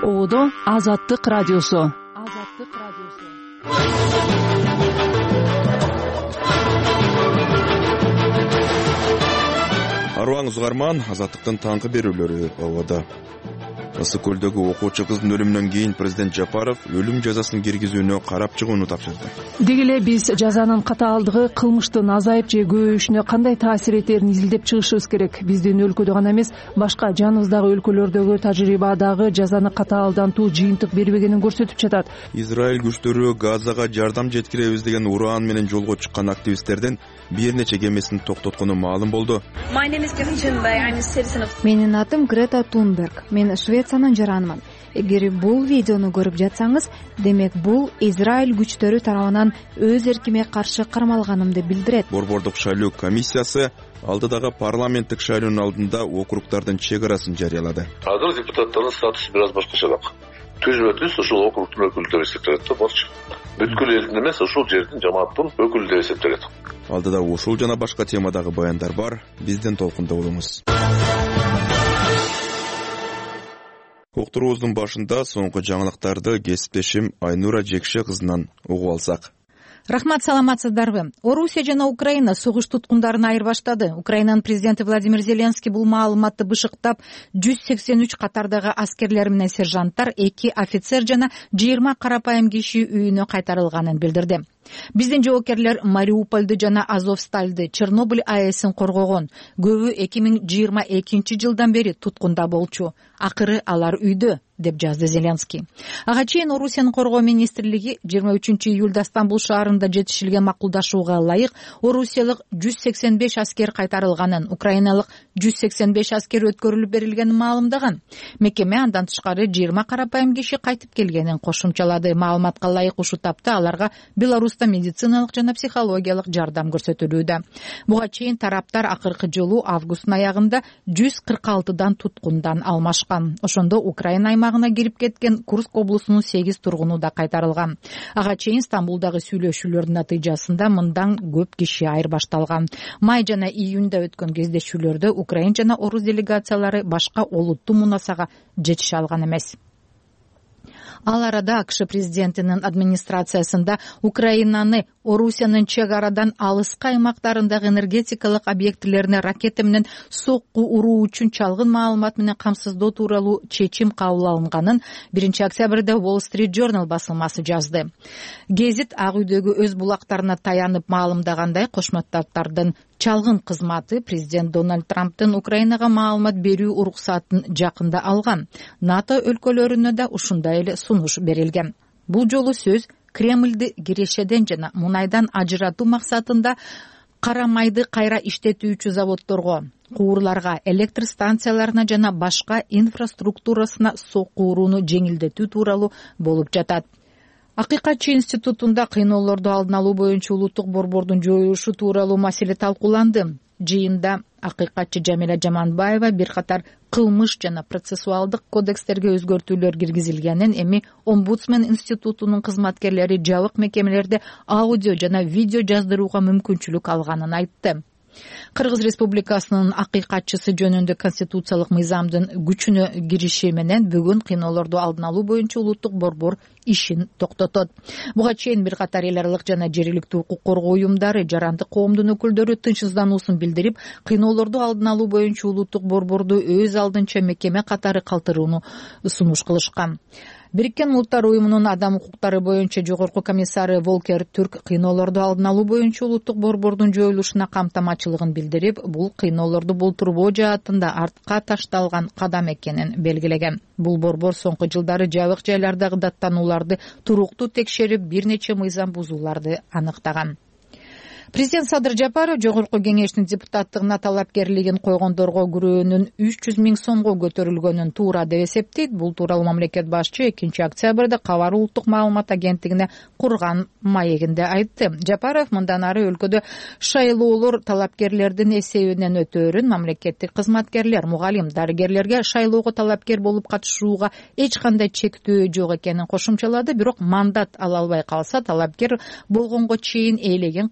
Оодо Азаттык радиосу. Арваңыз угарман, Азаттыктын таңкы берүүлөрү ободо. Ысык көлдөгү окуучу кыздын өлүмүнөн кийин президент Жапаров өлүм жазасын киргизүүнү карап чыгууну тапшырды. Деги эле биз жазанын катаалдыгы кылмыштын азайып же көбөйүшүнө кандай таасир этерин изилдеп чыгышыбыз керек. Биздин өлкөдө гана эмес, башка жаныбыздагы өлкөлөрдөгү тажрыйба дагы жазаны катаалдантуу жыйынтык бербегенин көрсөтүп жатат. Израиль күчтөрү Газага жардам жеткиребиз деген ураан менен жолго чыккан активисттердин бир нече кемесин токтоткону маалым болду. Менин атым Грета Тунберг. Мен Швециянын жаранымын. Эгер бул видеону көрүп жатсаңыз, демек бул Израиль күчтөрү тарабынан өз эркиме каршы кармалганымды билдирет. Борбордук шайлоо комиссиясы алдыдагы парламенттик шайлоонун алдында округдардын чек арасын жарыялады. Азыр депутаттардын статусу бир аз башкачараак. Түз ушул округдун өкүлү деп эсептелет да, болчу. Бүткүл элдин эмес, ушул жердин жамааттын өкүлү деп эсептелет. Алдыда ушул жана башка темадагы баяндар бар. Бизден толкунда болуңуз. Уктуруубуздун башында соңку жаңылыктарды кесиптешим Айнура Жекше кызынан угуп алсак. Рахмат, саламатсыздарбы? Орусия жана Украина согуш туткундарын айырбаштады. Украинанын президенти Владимир Зеленский бул маалыматты бышыктап, 183 катардагы аскерлер менен сержанттар, 2 офицер жана 20 карапайым киши үйүнө кайтарылганын билдирди. Биздин жоокерлер Мариупольду жана Азовстальды, Чернобыль АЭСин коргогон. Көбү 2022 жылдан бери туткунда болчу. Акыры алар үйдө, деп жазды Зеленский. Ага чейин Орусиянын коргоо министрлиги 23 июлда Стамбул шаарында жетишилген макулдашууга ылайык орусиялык 185 аскер кайтарылганын, украиналык 185 аскер өткөрүлүп берилгенин маалымдаган. Мекеме андан тышкары 20 карапайым киши кайтып келгенин кошумчалады. Маалыматка ылайык ушул тапта аларга Беларуста медициналык жана психологиялык жардам көрсөтүлүүдө. Буга чейин тараптар акыркы жылуу августтун аягында 146 туткундан алмашкан. Ошондо Украина аймагына кирип кеткен Курск облусунун 8 тургуну да кайтарылган. Ага чейин Стамбулдагы сүйлөшүүлөрдүн натыйжасында мындан көп киши айырбашталган. Май жана июнда өткөн кездешүүлөрдө Украин жана Орус делегациялары башка олуттуу мунасага жетише алган эмес. Ал арада АКШ президентинин администрациясында Украинаны Орусиянын чек арадан алыска аймактарындагы энергетикалык объектилерине ракета менен сокку уруу үчүн чалгын маалымат менен камсыздоо тууралуу чечим кабыл алынганын 1 октябрда Wall Street Journal басылмасы жазды. Гезит Ак үйдөгү өз булактарына таянып маалымдагандай, Кошмо Штаттардын чалгын кызматы президент Дональд Трамптын Украинага маалымат берүү уруксатын жакында алган. НАТО өлкөлөрүнө да ушундай эле сунуш берилген. Бул жолу сөз Кремльди кирешеден жана мунайдан ажыратуу максатында кара майды кайра иштетүүчү заводдорго, куурларга, электр станцияларына жана башка инфраструктурасына сокку урууну жеңилдетүү тууралуу болуп жатат. Акыйкатчы институтунда кыйноолорду алдын алуу боюнча улуттук борбордун жоюлушу тууралуу маселе талкууланды. Жыйында акыйкатчы Жамиля Жаманбаева бир катар кылмыш жана процессуалдык кодекстерге өзгөртүүлөр киргизилгенин, эми Омбудсмен институтунун кызматкерлери жабык мекемелерде аудио жана видео жаздырууга мүмкүнчүлүк алганын айтты. Кыргыз Республикасынын акыйкатчысы жөнүндө конституциялык мыйзамдын күчүнө кириши менен бүгүн кыйноолорду алдын алуу боюнча улуттук борбор ишин токтотот. Буга чейин бир катар эл аралык жана жергиликтүү укук коргоо уюмдары, жарандык коомдун өкүлдөрү тынчсыздануусун билдирип, кыйноолорду алдын алуу боюнча улуттук борборду өз алдынча мекеме катары калтырууну сунуш кылышкан. Бириккен Улуттар уюмунун адам укуктары боюнча жогорку комиссары Волкер Түрк кыйноолорду алдын алуу боюнча улуттук борбордун жоюлушуна камтамачылыгын билдирип, бул кыйноолорду болтурбоо жаатында артка ташталган кадам экенин белгилеген. Бул борбор соңку жылдары жабык жайлардагы даттанууларды туруктуу текшерип, бир нече мыйзам бузууларды аныктаган. Президент Садыр Жапаров жогорку кеңештин депутаттыгына талапкерлигин койгондорго күрөөнүн 300 000 сомго көтөрүлгөнүн туура деп эсептейт. Бул тууралуу мамлекет башчы 2 октябрда Кабар улуттук маалымат агенттигине курган маегинде айтты. Жапаров мындан ары өлкөдө шайлоолор талапкерлердин эсебинен өтөөрүн, мамлекеттик кызматкерлер, мугалим, дарыгерлерге шайлоого талапкер болуп катышууга эч кандай чектөө жок экенин кошумчалады. Бирок мандат ала албай калса, талапкер болгонго чейин ээлеген кызматын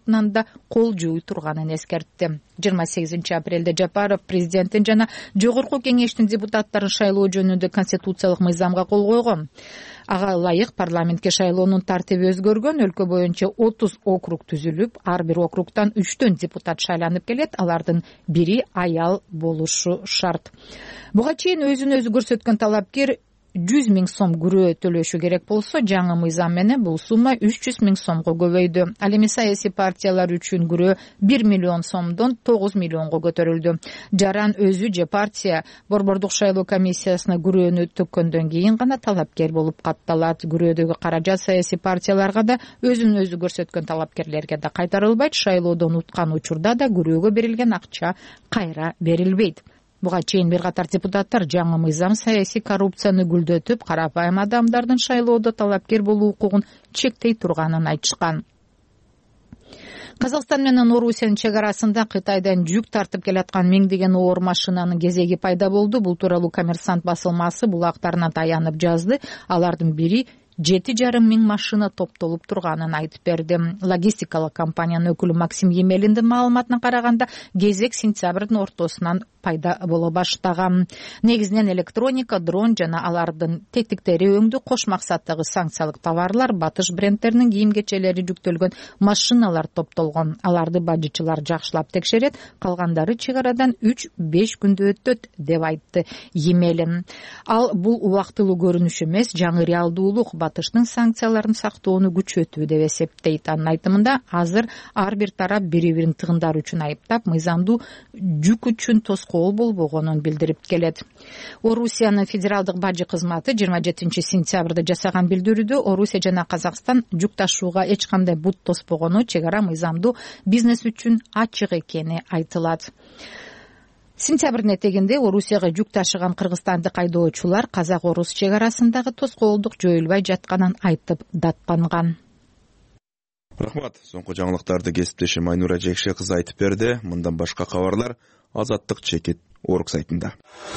тарабынан да кол жууй турганын эскертти. 28 апрелде Жапаров президенттин жана жогорку кеңештин депутаттарын шайлоо жөнүндө конституциялык мыйзамга кол койгон. Ага ылайык парламентке шайлоонун тартиби өзгөргөн. Өлкө боюнча 30 округ түзүлүп, ар бир округтан 3 депутат шайланып келет. Алардын бири аял болушу шарт. Буга чейин өзүн өзү көрсөткөн талапкер 100 000 сом күрөө төлөшү керек болсо, жаңы мыйзам менен бул сумма 300 000 сомго көбөйдү. Ал эми саясий партиялар үчүн күрөө 1 миллион сомдон 9 миллионго көтөрүлдү. Жаран өзү же партия борбордук шайлоо комиссиясына күрөөнү төккөндөн кийин гана талапкер болуп катталат. Күрөөдөгү каражат саясий партияларга да, өзүн өзү көрсөткөн талапкерлерге да кайтарылбайт. Шайлоодон уткан учурда да күрөөгө берилген акча кайра берилбейт. Буга чейин бир катар депутаттар жаңы мыйзам саясий коррупцияны гүлдөтүп, карапайым адамдардын шайлоодо талапкер болуу укугун чектей турганын айтышкан. Казакстан менен Орусиянын чек арасында Кытайдан жүк тартып келаткан миңдеген оор машинанын кезеги пайда болду. Бул тууралуу Коммерсант басылмасы булактарына таянып жазды. Алардын бири 7,5 миң машина топтолуп турганын айтып берди. Логистикалык компаниянын өкүлү Максим Емелиндин маалыматына караганда, кезек сентябрдын ортосунан пайда боло баштаган. Негизинен электроника, дрон жана алардын тетиктери өңдүү кош максаттагы санкциялык товарлар, батыш брендтеринин кийим-кечелери жүктөлгөн машиналар топтолгон. Аларды бажычылар жакшылап текшерет, калгандары чек арадан 3-5 күндө өтөт деп айтты Емелин. Ал бул убактылуу көрүнүш эмес, жаңы реалдуулук батыштын санкцияларын сактоону күчөтүү деп эсептейт. Анын айтымында, азыр ар бир тарап бири-бирин тыгындар үчүн айыптап, мыйзамдуу жүк үчүн тоскоол болбогонун билдирип келет. Орусиянын федералдык бажы кызматы 27 сентябрда жасаган билдирүүдө Орусия жана Казакстан жүк ташууга эч кандай бут тоспогону, чек ара мыйзамдуу бизнес үчүн ачык экени айтылат. Сентябрдын этегинде Орусияга жүк ташыган кыргызстандык айдоочулар казак-орус чек арасындагы тоскоолдук жоюлбай жатканын айтып даттанган. Рахмат. Соңку жаңылыктарды кесиптешим Айнура Жекше кызы айтып берди. Мындан башка кабарлар Азаттык чекит орг сайтында.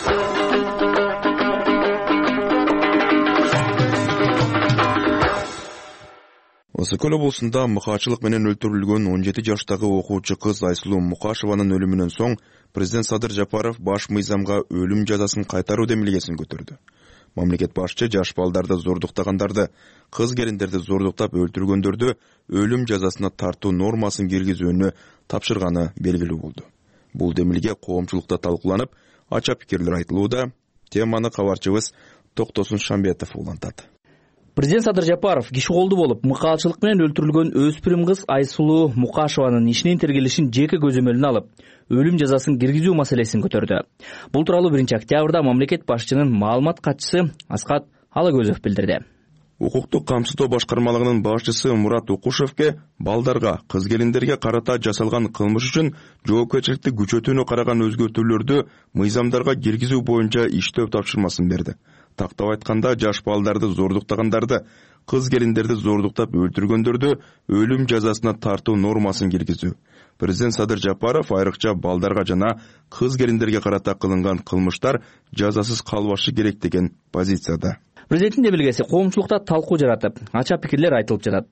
Ысык көл облусунда мыкаачылык менен өлтүрүлгөн 17 жаштагы окуучу кыз Айсулуу Мукашеванын өлүмүнөн соң президент Садыр Жапаров баш мыйзамга өлүм жазасын кайтаруу демилгесин көтөрдү. Мамлекет башчы жаш балдарды зордуктагандарды, кыз келиндерди зордуктап өлтүргөндөрдү өлүм жазасына тартуу нормасын киргизүүнү тапшырганы белгилүү болду. Бул демилге коомчулукта талкууланып, ача пикирлер айтылууда. Теманы кабарчыбыз Токтосун Шамбетов улантат. Президент Садыр Жапаров киши колду болуп, мыкаачылык менен өлтүрүлгөн өспүрүм кыз Айсулуу Мукашеванын ишинин тергелишин жеке көзөмөлүнө алып, өлүм жазасын киргизүү маселесин көтөрдү. Бул тууралуу 1 октябрда мамлекет башчынын маалымат катчысы Аскат Алагөзов билдирди. Укуктук камсыздоо башкармалыгынын башчысы Мурат Укушевке балдарга, кыз келиндерге карата жасалган кылмыш үчүн жоопкерчиликти күчөтүүнү караган өзгөртүүлөрдү мыйзамдарга киргизүү боюнча иштөө тапшырмасын берди. Тактап айтканда, жаш балдарды зордуктагандарды, кыз келиндерди зордуктап өлтүргөндөрдү өлүм жазасына тартуу нормасын киргизүү. Президент Садыр Жапаров айрыкча балдарга жана кыз келиндерге карата кылынган кылмыштар жазасыз калбашы керек деген позицияда. Президенттин демилгеси коомчулукта талкуу жаратып, ача пикирлер айтылып жатат.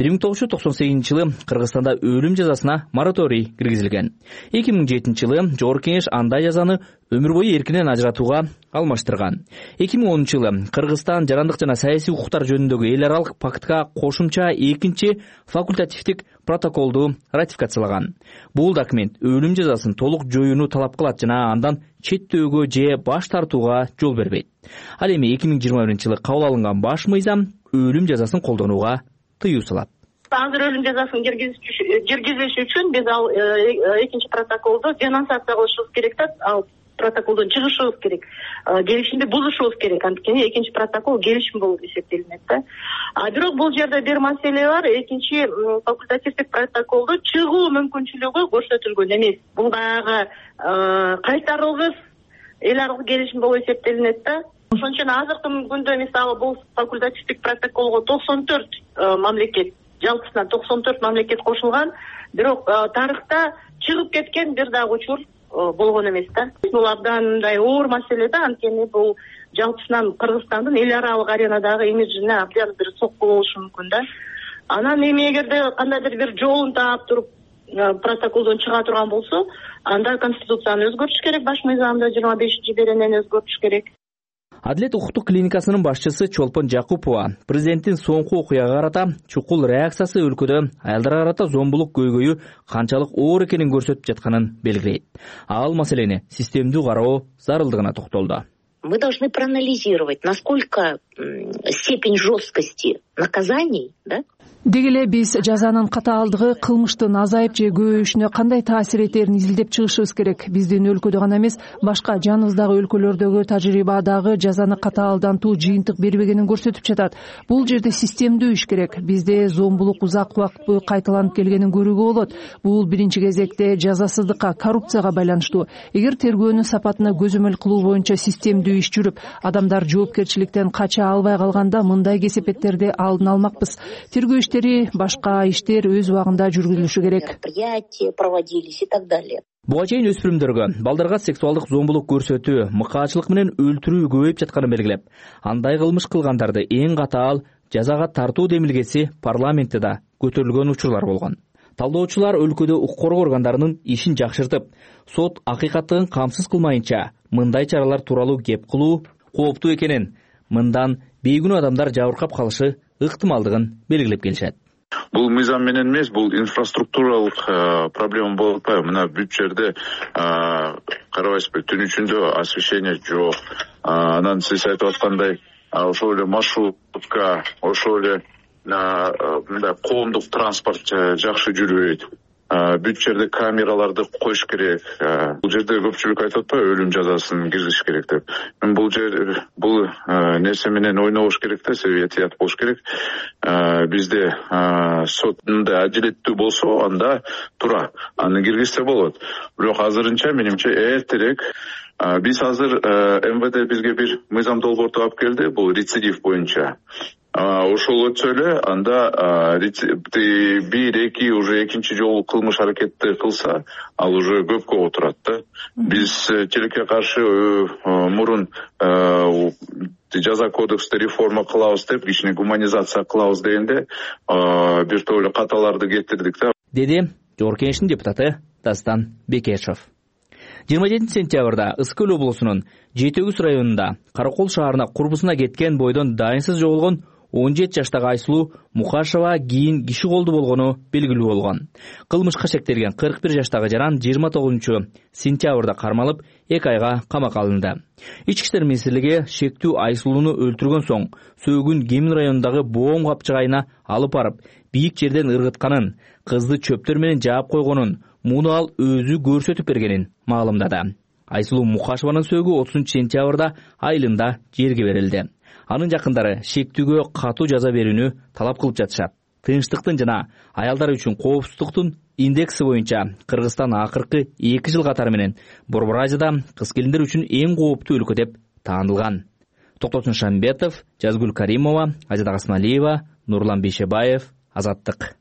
1998-жылы Кыргызстанда өлүм жазасына мораторий киргизилген. 2007-жылы Жогорку Кеңеш андай жазаны өмүр бою эркинен ажыратууга алмаштырган. 2010-жылы Кыргызстан жарандык жана саясий укуктар жөнүндөгү эл аралык пактка кошумча 2-чи факультативдик протоколду ратификациялаган. Бул документ өлүм жазасын толук жоюуну талап кылат жана андан четтөөгө же баш тартууга жол бербейт. Ал эми 2021-жылы кабыл алынган баш мыйзам өлүм жазасын колдонууга тыюу салат. Азыр өлүм жазасын киргизиш үчүн биз ал 2-чи протоколду денонсация кылышыбыз керек да, ал протоколдон чыгышыбыз керек. Келишимди бузушубуз керек. Анткени 2-чи протокол келишим болуп эсептелинет да. Бирок бул жерде бир маселе бар. 2-чи факультативдик протоколду чыгуу мүмкүнчүлүгү көрсөтүлгөн эмес. Бул дагы кайтарылгыс эл аралык келишим болуп эсептелинет да. Ошон үчүн азыркы күндө мисалы бул факультативдик протоколго 94 мамлекет, жалпысынан 94 мамлекет кошулган. Бирок тарыхта чыгып кеткен бир дагы учур болгон эмес да. Бул абдан мындай оор маселе да, анткени бул жалпысынан Кыргызстандын эл аралык аренадагы имиджине абдан бир сокку болушу мүмкүн да. Анан эми эгерде кандайдыр бир жолун таап туруп протоколдон чыга турган болсо, анда конституцияны өзгөртүш керек, баш мыйзамды 25 беренени өзгөртүш керек. Адилет укуктук клиникасынын башчысы Чолпон Жакупова президенттин соңку окуяга карата чукул реакциясы өлкөдө аялдарга карата зомбулук көйгөйү канчалык оор экенин көрсөтүп жатканын белгилейт. Ал маселени системдүү кароо зарылдыгына токтолду. Мы должны проанализировать, насколько степень жесткости наказаний, да? Деги эле биз жазанын катаалдыгы кылмыштын азайып же көбөйүшүнө кандай таасир этерин изилдеп чыгышыбыз керек. Биздин өлкөдө гана эмес, башка жаныбыздагы өлкөлөрдөгү тажрыйба дагы жазаны катаалдантуу жыйынтык бербегенин көрсөтүп жатат. Бул жерде системдүү иш керек. Бизде зомбулук узак убакыт бою кайталанып келгенин көрүүгө болот. Бул биринчи кезекте жазасыздыкка, коррупцияга байланыштуу. Эгер тергөөнүн сапатына көзөмөл кылуу боюнча системдүү иш жүрүп, адамдар жоопкерчиликтен кача албай калганда мындай кесепеттерди алдын алмакпыз. Тергөө башка иштер өз убагында жүргүзүлүшү керек. Проводились и так далее. Буга чейин өспүрүмдөргө балдарга сексуалдык зомбулук көрсөтүү, мыкаачылык менен өлтүрүү көбөйүп жатканын белгилеп, андай кылмыш кылгандарды эң катаал жазага тартуу демилгеси парламентте да көтөрүлгөн учурлар болгон. Талдоочулар өлкөдө укук коргоо органдарынын ишин жакшыртып, сот акыйкаттыгын камсыз кылмайынча мындай чаралар тууралуу кеп кылуу кооптуу экенин, мындан бейгүнөө адамдар жабыркап калышы ыктымалдыгын белгилеп келишет. Бул мыйзам менен эмес, бул инфраструктуралык проблема болуп атпайбы? Мына бүт жерде карабайсызбы, түн ичинде освещение жок. Анан сиз айтып аткандай, ошол эле маршрутка, ошол эле мындай коомдук транспорт жакшы жүрбөйт. Бүт жерде камераларды коюш керек. Бул жерде көпчүлүк айтып атпайбы, өлүм жазасын киргизиш керек деп. Бул нерсе менен ойнобош керек да, себеп болуш керек. Бизде сот мындай адилеттүү болсо, анда туура аны киргизсе болот. Бирок азырынча менимче эртерээк биз азыр МВД бизге бир мыйзам долбоорту алып келди, бул рецидив боюнча. Ошол өтсө эле, анда бир, эки, уже экинчи жолу кылмыш аракетти кылса, ал уже көпкө отурат да. Биз тилекке каршы мурун жаза кодексте реформа кылабыз деп, кичине гуманизация кылабыз дегенде, бир топ эле каталарды кетирдик да. Деди Жогорку Кеңештин депутаты Дастан Бекешев. 27 сентябрда Ысык Көл облусунун Жетөгүз районунда Каракол шаарына курбусуна кеткен бойдон дайынсыз жоголгон 17 жаштагы Айсулуу Мукашева кийин киши колду болгону белгилүү болгон. Кылмышка шектелген 41 жаштагы жаран 29 сентябрда кармалып, 2 айга камакка алынды. Ички иштер министрлиги шектүү Айсулууну өлтүргөн соң сөөгүн Кемин районундагы боом капчыгайына алып барып, бийик жерден ыргытканын, кызды чөптөр менен жаап койгонун, муну ал өзү көрсөтүп бергенин маалымдады. Айсулуу Мукашеванын сөөгү 30 сентябрда айылында жерге берилди. Анын жакындары шектүүгө катуу жаза берүүнү талап кылып жатышат. Тынчтыктын жана аялдар үчүн коопсуздуктун индекси боюнча Кыргызстан акыркы 2 жыл катары менен Борбор Азияда кыз келиндер үчүн эң кооптуу өлкө деп таанылган. Токтосун Шамбетов, Жазгүл Каримова, Азида Касмалиева, Нурлан Бейшебаев, Азаттык.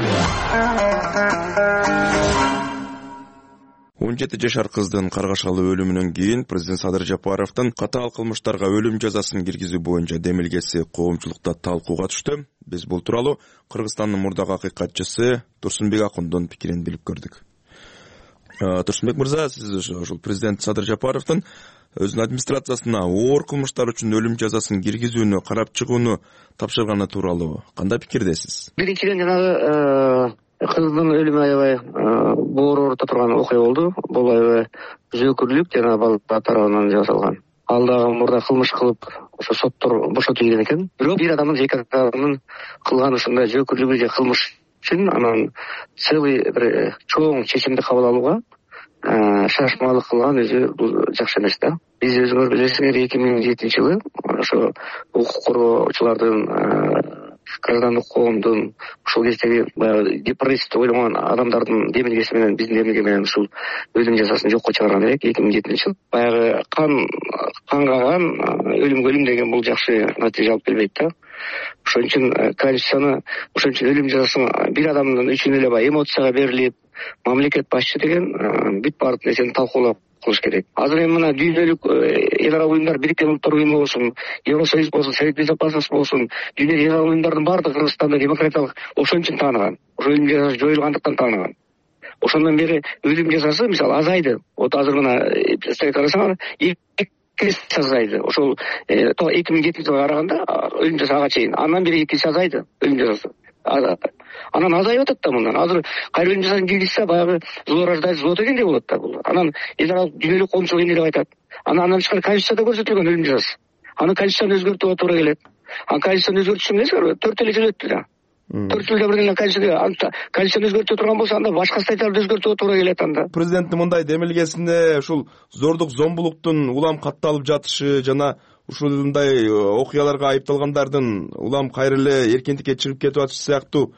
17 жашар кыздын каргашалуу өлүмүнөн кийин президент Садыр Жапаровдун катаал кылмыштарга өлүм жазасын киргизүү боюнча демилгеси коомчулукта талкууга түштү. Биз бул тууралуу Кыргызстандын мурдагы акыйкатчысы Турсунбек Акундун пикирин билип көрдүк. Турсунбек мырза, сиз ошол президент Садыр Жапаровдун өзүнүн администрациясына оор кылмыштар үчүн өлүм жазасын киргизүүнү карап чыгууну тапшырганы тууралуу кандай пикирдесиз? Биринчиден жанагы кыздын өлүмү аябай боор оорута турган окуя болду. Бул аябай зөөкүрлүк жана балдар тарабынан жасалган. Ал дагы мурда кылмыш кылып, ошо соттор бошотуп жиберген экен. Бирок бир адамдын жеке адамдын кылган ушундай зөөкүрлүгү же кылмыш үчүн анан целый бир чоң чечимди кабыл алууга шашмалык кылган өзү бул жакшы эмес да. Биз өзүңөр билесиңер, 2007 жылы ошо укук коргоочулардын, граждандык коомдун, ушул кездеги депрессия ойлогон адамдардын демилгеси менен, биздин демилге менен ушул өлүм жазасын жокко чыгарган элек 2007 жыл. Баягы кангаган өлүмгө өлүм деген бул жакшы натыйжа алып келбейт да. Ошон үчүн конституцияны, ошон үчүн өлүм жазасын бир адамдын үчүн эле эмоцияга берилип, мамлекет башчы деген бүт баардык нерсени талкуулап кылыш керек. Азыр эми мына дүйнөлүк эл аралык уюмдар, Бириккен Улуттар уюму болсун, Евросоюз болсун, Совет Безопасности болсун, дүйнөлүк эл аралык уюмдардын баардыгы Кыргызстанда демократиялык ошон үчүн тааныган. Ошо өлүм жазасы жоюлгандыктан тааныган. Ошондон бери өлүм жазасы мисалы азайды. Вот азыр мына карасаңар 2 эсе азайды. Ошол 2007 жылга караганда өлүм жазасы ага чейин. Андан бери 2 эсе азайды өлүм жазасы. Анан азайып атат да мындан. Азыр кайра өлүм жазасын киргизсе баягы зло рождает зло дегендей болот да бул. Анан эл аралык дүйнөлүк коомчулук эмне деп айтат? Анан тышкары Конституцияда көрсөтүлгөн өлүм жазасы. Аны Конституцияны өзгөртүүгө туура келет. Конституцияны өзгөртүш эмнеси? 4 эле жыл өттү да. 4 жылда бир Конституцияны өзгөртө турган болсо анда башка статьяларды өзгөртүүгө туура келет анда. Президенттин мындай демилгесинде ушул зордук зомбулуктун улам катталып жатышы жана ушундай окуяларга айыпталгандардын улам кайра эле эркиндикке чыгып кетип атышы сыяктуу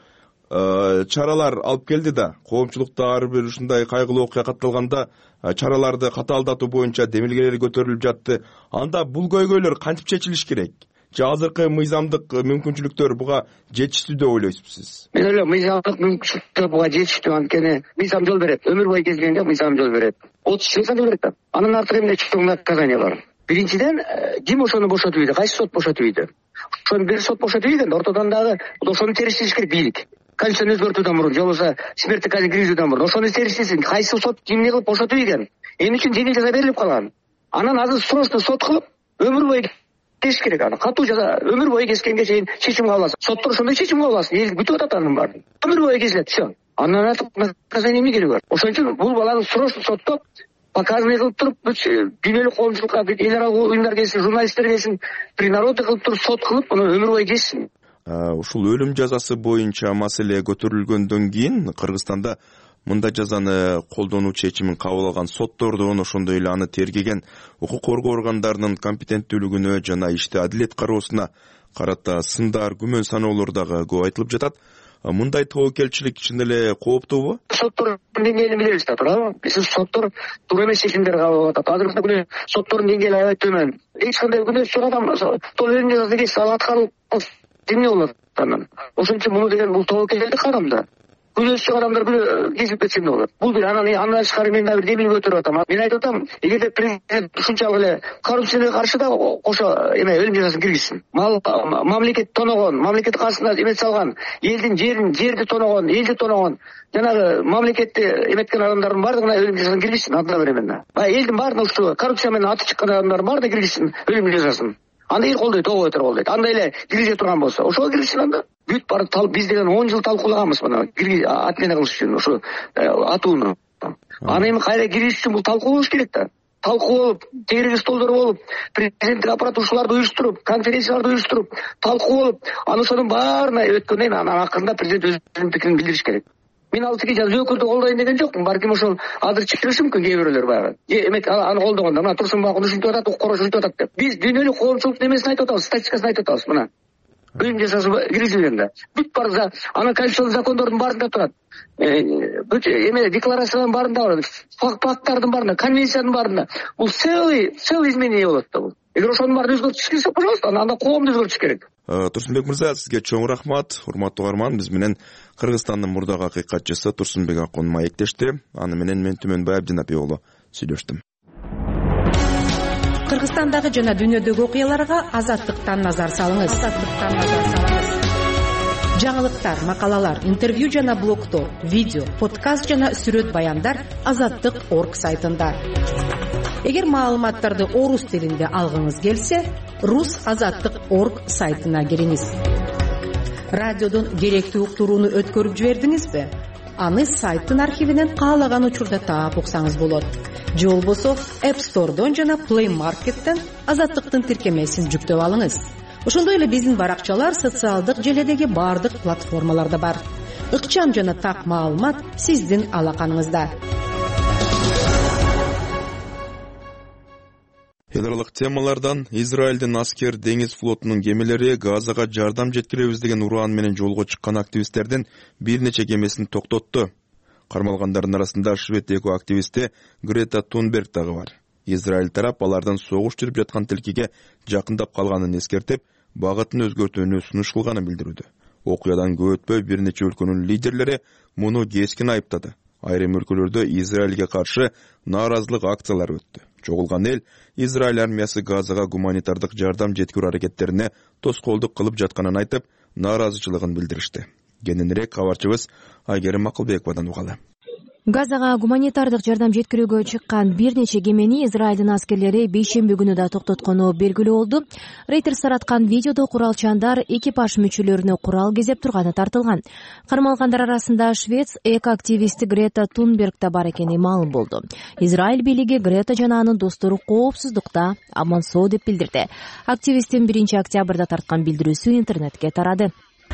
чаралар алып келди да. Коомчулукта ар бир ушундай кайгылуу окуя катталганда чараларды катаалдатуу боюнча демилгелер көтөрүлүп жатты. Анда бул көйгөйлөр кантип чечилиш керек? Же азыркы мыйзамдык мүмкүнчүлүктөр буга жетиштүү деп ойлойсузбу сиз? Мен ойлойм, мыйзамдык мүмкүнчүлүктөр буга жетиштүү, анткени мыйзам жол берет. Өмүр бою кезгенде мыйзам жол берет. 30 жыл жол берет да. Анын артыгы эмне чоң наказание бар. Биринчиден, ким ошону бошотуп ийди? Кайсы сот бошотуп ийди? Ошону бир сот бошотуп ийгенде ортодон дагы ошону териштириш керек бийлик. Конституцияны өзгөртүүдөн мурун, же болбосо смерттик каза киргизүүдөн мурун ошону териштирсин. Кайсы сот эмне кылып бошотуп ийген? Эмне үчүн жеңил жаза берилип калган? Анан азыр срочно сот кылып өмүр бою кесиш керек. Аны катуу жаза өмүр бою кескенге чейин чечим кабыл алсын. Соттор ошондой чечим кабыл алсын. Эл бүтүп атат анын баары. Өмүр бою кезилет, всё. Андан артык наказание эмне кереги бар? Ошон үчүн бул баланы срочно соттоп, показание кылып туруп, дүйнөлүк коомчулукка, эл аралык уюмдар келсин, журналисттер келсин, принародный кылып туруп сот кылып, аны өмүр бою кессин. Ушул өлүм жазасы боюнча маселе көтөрүлгөндөн кийин Кыргызстанда мындай жазаны колдонуу чечимин кабыл алган соттордун, ошондой эле аны тергеген укук коргоо органдарынын компетенттүүлүгүнө жана ишти адилет кароосуна карата сындар, күмөн саноолор дагы көп айтылып жатат. Мындай тобокелчилик чын эле кооптуубу? Соттордун деңгээлин билебиз да, туурабы? Биз соттор туура эмес чечимдер кабыл алып атат. Азыркы күнү соттордун деңгээли аябай төмөн. Эч кандай күнөөсү жок адам өлүм жазасы кессе ал аткарылып эмне болот анан? Ошон үчүн муну деген бул тобокелдик кадам да. Күнөөсү жок адамдар кезип кетсе эмне болот? Бул бир андан тышкары мен дагы бир демилге көтөрүп атам. Мен айтып атам, эгерде президент ушунчалык эле коррупцияга каршы да кошо өлүм жазасын киргизсин. Мамлекет тоногон, мамлекет касына эмет салган, элдин жерди тоногон, элди тоногон, жанагы мамлекетти эметкен адамдардын баардыгына өлүм жазасын киргизсин анда беремен. Элдин баарына ушу коррупция менен аты чыккан адамдардын баарына киргизсин өлүм жазасын. Анда эл колдойт, ого өтөр колдойт. Анда эле киргизе турган болсо, ошого киргизсин анда. Бүт бар биз деген 10 жыл талкуулаганбыз мына отмена кылыш үчүн ушу атууну. Аны эми кайра киргизиш үчүн бул талкуу болуш керек да. Талкуу болуп, тегереги столдор болуп, президенттик аппарат ушуларды уюштуруп, конференцияларды уюштуруп, талкуу болуп, анан ошонун баарына өткөндөн кийин анан акырында президент өзүнүн пикирин билдириш керек. Мен ал тиги өкүлдү колдойн деген жокмун. Балким ошол азыр чыгышы мүмкүн кээ бирөөлөр баягы. Эмек аны колдогондо мына Турсунбаков ушинтип атат, укук коргоочу ушинтип атат деп. Биз дүйнөлүк коомчулуктун эмесин айтып атабыз, статистикасын айтып атабыз мына. Өлүм жазасы киргизилгенде. Бүт бар конституциялык закондордун баарында турат. Бүт декларациянын баарында бар. Факттардын баарында, конвенциянын баарында. Бул целый изменение болот да бул. Эгер ошонун баарын өзгөртүш керек, пожалуйста, анда коомду өзгөртүш керек. Турсунбек мырза, сизге чоң рахмат. Урматтуу угарман, биз менен Кыргызстандын мурдагы акыйкатчысы Турсунбек Акун маектешти. Аны менен мен Түмөнбай Абдинапи уулу сүйлөштүм. Кыргызстандагы жана дүйнөдөгү окуяларга Азаттыктан назар салыңыз. Жаңылыктар, макалалар, интервью жана блогтор, видео, подкаст жана сүрөт баяндар Азаттык.org сайтында. Эгер маалыматтарды орус тилинде алгыңыз келсе, rusazаттык.org сайтына кириңиз. Радиодон керектүү уктурууну өткөрүп жибердиңизби? Аны сайттын архивинен каалаган учурда таап уксаңыз болот. Же болбосо App Store'дон жана Play Market'тен Азаттыктын тиркемесин жүктөп алыңыз. Ошондой эле биздин баракчалар социалдык желедеги баардык платформаларда бар. Ыкчам жана так маалымат сиздин алаканыңызда. Эл аралык темалардан Израилдин аскер деңиз флотунун кемелери Газага жардам жеткиребиз деген ураан менен жолго чыккан активисттердин бир нече кемесин токтотту. Кармалгандардын арасында швед экоактивисти Грета Тунберг дагы бар. Израиль тарап алардын согуш жүрүп жаткан тилкеге жакындап калганын эскертип, багытын өзгөртүүнү сунуш кылганын билдирүүдө. Окуядан көп өтпөй бир нече өлкөнүн лидерлери муну кескин айыптады. айрым өлкөлөрдө Израилге каршы нааразылык акциялары өттү. Чогулган эл Израиль армиясы Газага гуманитардык жардам жеткирүү аракеттерине тоскоолдук кылып жатканын айтып, нааразычылыгын билдиришти. Кененирээк кабарчыбыз Айгерим Акылбековадан угалы. Газага гуманитардык жардам жеткирүүгө чыккан бир нече кемени Израилдин аскерлери бейшемби күнү да токтоткону белгилүү болду. Reuters тараткан видеодо куралчандар экипаж мүчөлөрүнө курал кезеп турганы тартылган. Кармалгандар арасында Швец эко-активисти Грета Тунберг да бар экени маалым болду. Израиль бийлиги Грета жана анын достору коопсуздукта аман-соо деп билдирди. Активисттин 1-октябрда тарткан билдирүүсү интернетке тарады.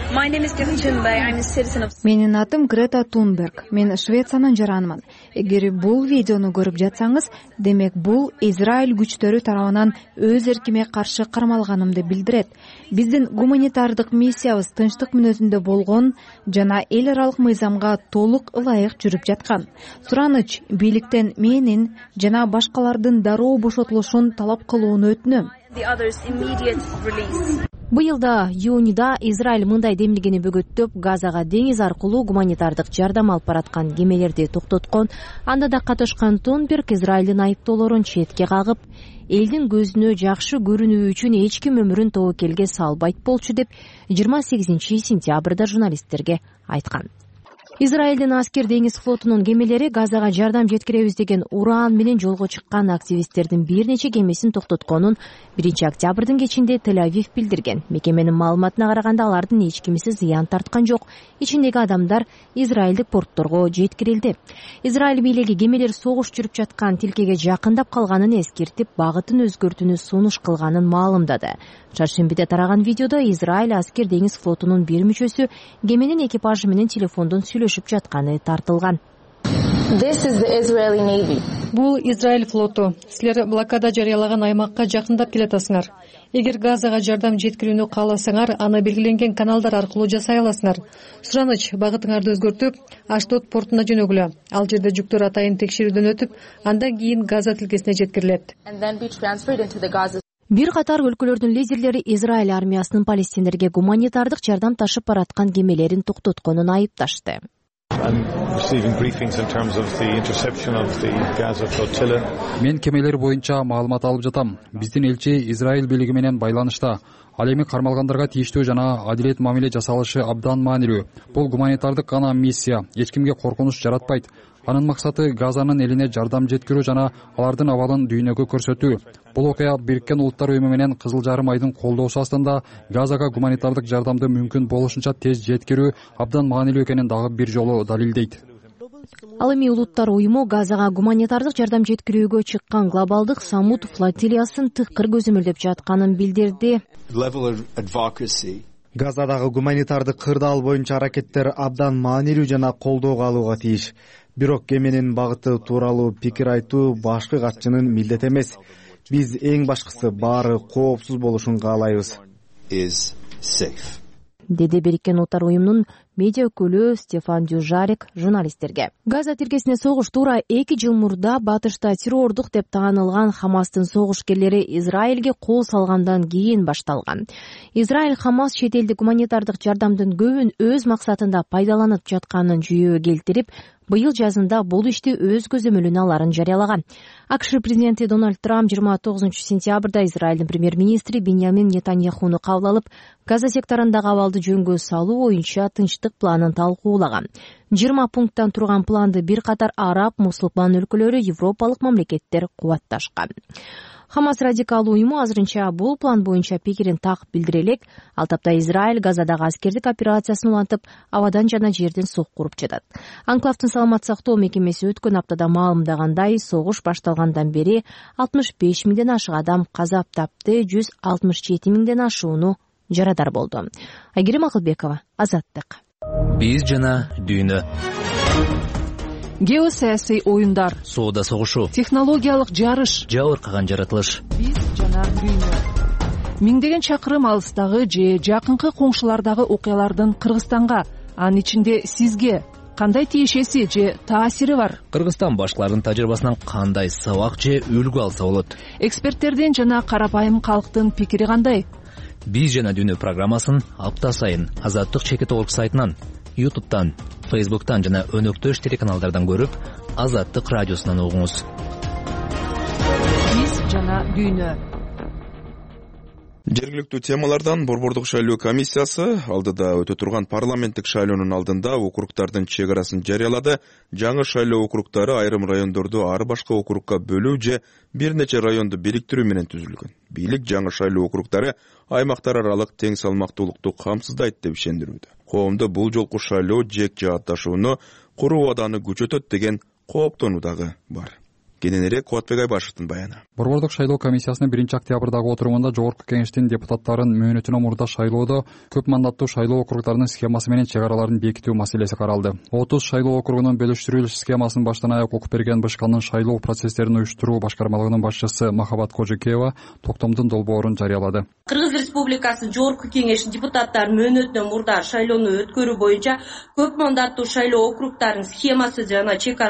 Менин атым Грета Тунберг. Мен Швециянын жаранымын. Эгер бул видеону көрүп жатсаңыз, демек бул Израиль күчтөрү тарабынан өз эркиме каршы кармалганымды билдирет. Биздин гуманитардык миссиябыз тынчтык мүнөзүндө болгон жана эл аралык мыйзамга толук ылайык жүрүп жаткан. Сураныч бийликтен менин жана башкалардын дароо бошотулушун талап кылууну өтүнөм. Быйылда июнда Израиль мындай демилгени бөгөттөп, Газага деңиз аркылуу гуманитардык жардам алып бараткан кемелерди токтоткон. Анда да катышкан Тунберг Израилдин айыптоолорун четке кагып, элдин көзүнө жакшы көрүнүү үчүн эч ким өмүрүн тобокелге салбайт болчу деп 28 сентябрда журналисттерге айткан. Израилдин аскер деңиз флотунун кемелери Газага жардам жеткиребиз деген уран менен жолго чыккан активисттердин бир нече кемесин токтотконун 1-октябрдын кечинде Тель-Авив билдирген. Мекеменин маалыматына караганда алардын эч кимиси зыян тарткан жок. Ичиндеги адамдар Израилдик портторго жеткирилди. Израиль бийлиги кемелер согуш жүрүп жаткан тилкеге жакындап калганын эскертип, багытын өзгөртүүнү сунуш кылганын маалымдады. Чаршембиде тараган видеодо Израиль аскер деңиз флотунун бир мүчөсү кеменин экипажы менен телефондон сүйлөшүп жатканы тартылган. Бул Израиль флоту. Силер блокада жарыялаган аймакка жакындап келатасыңар. Эгер Газага жардам жеткирүүнү кааласаңар, аны белгиленген каналдар аркылуу жасай аласыңар. Сураныч, багытыңарды өзгөртүп, Аштот портуна жөнөгүлө. Ал жерде жүктөр атайын текшерүүдөн өтүп, андан кийин Газа тилкесине жеткирилет. Бир катар өлкөлөрдүн лидерлери Израиль армиясынын палестиндерге гуманитардык жардам ташып бараткан кемелерин токтотконун айыпташты. Мен кемелер боюнча маалымат алып жатам. Биздин элчи Израиль бийлиги менен байланышта. Ал эми кармалгандарга тийиштүү жана адилет мамиле жасалышы абдан маанилүү. Бул гуманитардык гана миссия, эч кимге коркунуч жаратпайт. Анын максаты Газанын элине жардам жеткирүү жана алардын абалын дүйнөгө көрсөтүү. Бул окуя Бириккен Улуттар Уюму менен Кызыл Жарым айдын колдоосу астында Газага гуманитардык жардамды мүмкүн болушунча тез жеткирүү абдан маанилүү экенин дагы бир жолу далилдейт. Ал эми Улуттар Уюму Газага гуманитардык жардам жеткирүүгө чыккан глобалдык Самут флотилиясын тыккыр көзөмөлдөп жатканын билдирди. Газадагы гуманитардык кырдаал боюнча аракеттер абдан маанилүү жана колдоого алууга тийиш. Бирок кеменин багыты тууралуу пикир айтуу башкы катчынын милдети эмес. Биз эң башкысы баары коопсуз болушун каалайбыз. Деди Бириккен Улуттар Уюмунун медиа өкүлү Стефан Дюжарик журналисттерге. Газа тилкесине согуш туура 2 жыл мурда батышта террордук деп таанылган Хамастын согушкерлери Израилге кол салгандан кийин башталган. Израиль Хамас чет элдик гуманитардык жардамдын көбүн өз максатында пайдаланып жатканын жүйөгө келтирип, быйыл жазында бул ишти өз көзөмөлүнө аларын жарыялаган. АКШ президенти Дональд Трамп 29 сентябрда Израилдин премьер-министри Биньямин Нетаньяхуну кабыл алып, Газа секторундагы абалды жөнгө салуу боюнча тынчтык планын талкуулаган. 20 пункттан турган планды бир катар араб, мусулман өлкөлөрү, европалык мамлекеттер кубатташкан. Хамас радикалдуу уюму азырынча бул план боюнча пикирин так билдире элек. Ал тапта Израиль Газадагы аскердик операциясын улантып, абадан жана жерден сок куруп жатат. Анклавдын саламат сактоо мекемеси өткөн аптада маалымдагандай, согуш башталгандан бери 65 миңден ашык адам каза тапты, 167 миңден ашууну жарадар болду. Айгерим Акылбекова, Азаттык. Биз жана дүйнө. Геосаясий оюндар, соода согушу, технологиялык жарыш, жабыркаган жаратылыш. Биз жана дүйнө. Миңдеген чакырым алыстагы же жакынкы коңшулардагы окуялардын Кыргызстанга, анын ичинде сизге кандай тиешеси же таасири бар? Кыргызстан башкалардын тажрыйбасынан кандай сабак же үлгү алса болот? Эксперттердин жана карапайым калктын пикири кандай? Биз жана дүйнө программасын апта сайын Азаттык чекит орг сайтынан, YouTube'дан Facebook'tan жана өнөктөш телеканалдардан көрүп, Азаттык радиосунан угуңуз. Биз жана дүйнө. Жергиликтүү темалардан Борбордук шайлоо комиссиясы алдыда өтө турган парламенттик шайлоонун алдында округдардын чек арасын жарыялады. Жаңы шайлоо округдары айрым райондорду ар башка округга бөлүү же бир нече районду бириктирүү менен түзүлгөн. Бийлик жаңы шайлоо округдары аймактар аралык тең салмактуулукту камсыздайт деп ишендирүүдө. Коомдо бул жолку шайлоо жек жаатташууну куруу абаданы күчөтөт деген кооптонуу дагы бар. Кененирээк Кубатбек Айбашевдин баяны. Борбордук шайлоо комиссиясынын 1-октябрдагы отурумунда жогорку кеңештин депутаттарын мөөнөтүнөн мурда шайлоодо көп мандаттуу шайлоо округдарынын схемасы менен чек араларын бекитүү маселеси каралды. 30 шайлоо округунун бөлүштүрүлүш схемасын баштан аяк окуп берген БШКнын шайлоо процесстерин уюштуруу башкармалыгынын башчысы Махабат Кожекеева токтомдун долбоорун жарыялады. Кыргыз Республикасы жогорку кеңешинин депутаттарын мөөнөтүнөн мурда шайлоону өткөрүү боюнча көп мандаттуу шайлоо округдарынын схемасы жана чек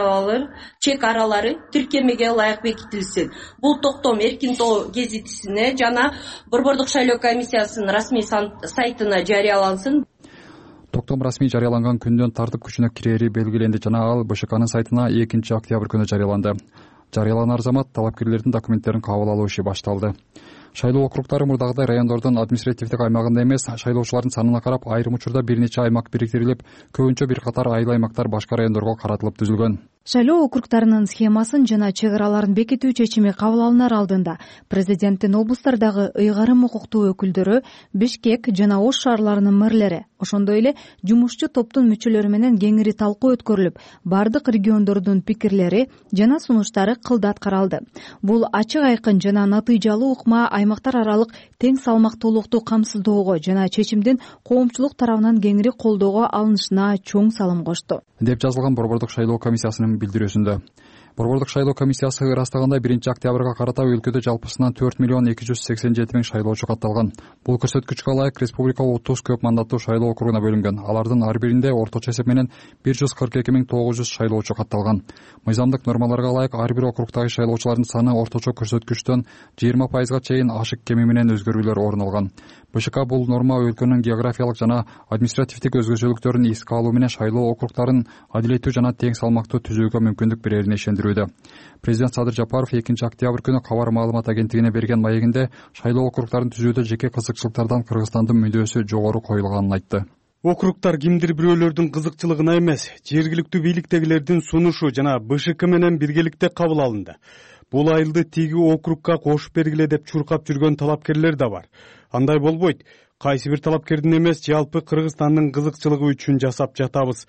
аралары тиркемеге ылайык бекитилсин. Бул токтом эркин тоо гезитисине жана Борбордук шайлоо комиссиясынын расмий сайтына жарыялансын. Токтом расмий жарыяланган күндөн тартып күчүнө кирери белгиленди жана ал БШКнын сайтына 2-октябрь күнү жарыяланды. Жарыяланар замат талапкерлердин документтерин кабыл алуу иши башталды. Шайлоо округдары мурдагыдай райондордун административдик аймагында эмес, шайлоочулардын санына карап айрым учурда бир нече аймак бириктирилип, көбүнчө бир катар айыл аймактар башка райондорго каратылып түзүлгөн. Шайлоо округдарынын схемасын жана чек араларын бекитүү чечими кабыл алынар алдында президенттин облустардагы ыйгарым укуктуу өкүлдөрү, Бишкек жана Ош шаарларынын мэрлери, ошондой эле жумушчу топтун мүчөлөрү менен кеңири талкуу өткөрүлүп, бардык региондордун пикирлери жана сунуштары кылдат каралды. Бул ачык айкын жана натыйжалуу ыкма аймактар аралык тең салмактуулукту камсыздоого жана чечимдин коомчулук тарабынан кеңири колдоого алынышына чоң салым кошту, деп жазылган Борбордук шайлоо комиссиясынын билдирүүсүндө. Борбордук шайлоо комиссиясы ырастагандай 1-октябрга карата өлкөдө жалпысынан 4,287,000 шайлоочу катталган. Бул көрсөткүчкө ылайык республика 30 көп мандаттуу шайлоо округуна бөлүнгөн. Алардын ар биринде орточо эсеп менен 142,900 шайлоочу катталган. Мыйзамдык нормаларга ылайык ар бир округдагы шайлоочулардын саны орточо көрсөткүчтөн 20%га чейин ашык кеми менен өзгөрүүлөр орун алган. БШК бул норма өлкөнүн географиялык жана административдик өзгөчөлүктөрүн эске алуу менен шайлоо округдарын адилеттүү жана тең салмактуу түзүүгө мүмкүндүк берерине ишендирүүдө. Президент Садыр Жапаров 2-октябрь күнү Кабар маалымат агенттигине берген маегинде шайлоо округдарын түзүүдө жеке кызыкчылыктардан Кыргызстандын мүдөөсү жогору коюлганын айтты. Округдар кимдир бирөөлөрдүн кызыкчылыгына эмес, жергиликтүү бийликтегилердин сунушу жана БШК менен биргеликте кабыл алынды. Бул айылды тиги округга кошуп бергиле деп чуркап жүргөн талапкерлер да бар. Андай болбойт. Кайсы бир талапкердин эмес, жалпы Кыргызстандын кызыкчылыгы үчүн жасап жатабыз.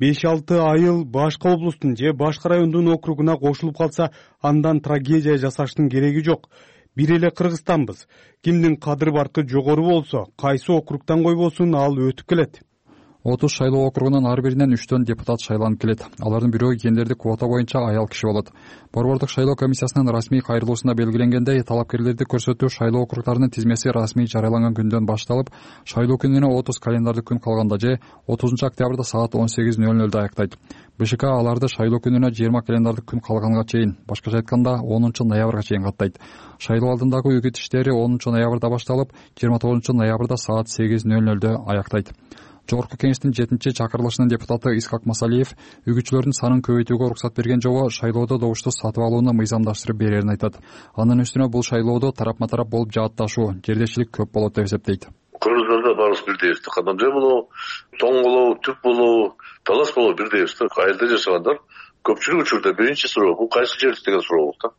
5-6 айыл башка облустун же башка райондун округуна кошулуп калса, андан трагедия жасаштын кереги жок. Бир эле Кыргызстанбыз. Кимдин кадыр баркы жогору болсо, кайсы округдан койбосун, ал өтүп келет. 30 шайлоо округунун ар биринен 3төн депутат шайланып келет. Алардын бирөө гендердик квота боюнча аял киши болот. Борбордук шайлоо комиссиясынын расмий кайрылуусунда белгиленгендей, талапкерлерди көрсөтүү шайлоо округдарынын тизмеси расмий жарыяланган күндөн башталып, шайлоо күнүнө 30 календардык күн калганда же 30-октябрда саат 18:00 аяктайт. БШК аларды шайлоо күнүнө 20 календардык күн калганга чейин, башкача айтканда 10-ноябрга чейин каттайт. Шайлоо алдындагы үгүт иштери 10-ноябрда башталып, 29-ноябрда саат 8:00 аяктайт. Жогорку кеңештин 7-чакырылышынын депутаты Исхак Масалиев үгүтчүлөрдүн санын көбөйтүүгө уруксат берген жолу шайлоодо добушту сатып алууну мыйзамдаштырып берерин айтат. Анын үстүнө бул шайлоодо тарапма-тарап болуп жаатташуу, жердешчилик көп болот деп эсептейт. Кыргыздарда баарыбыз бирдейбиз. Кадамжай болобу, тоң болобу, түп болобу, талас болобу бирдейбиз. Айылда жашагандар көпчүлүк учурда биринчи суроо бул кайсы жер деген суроо болот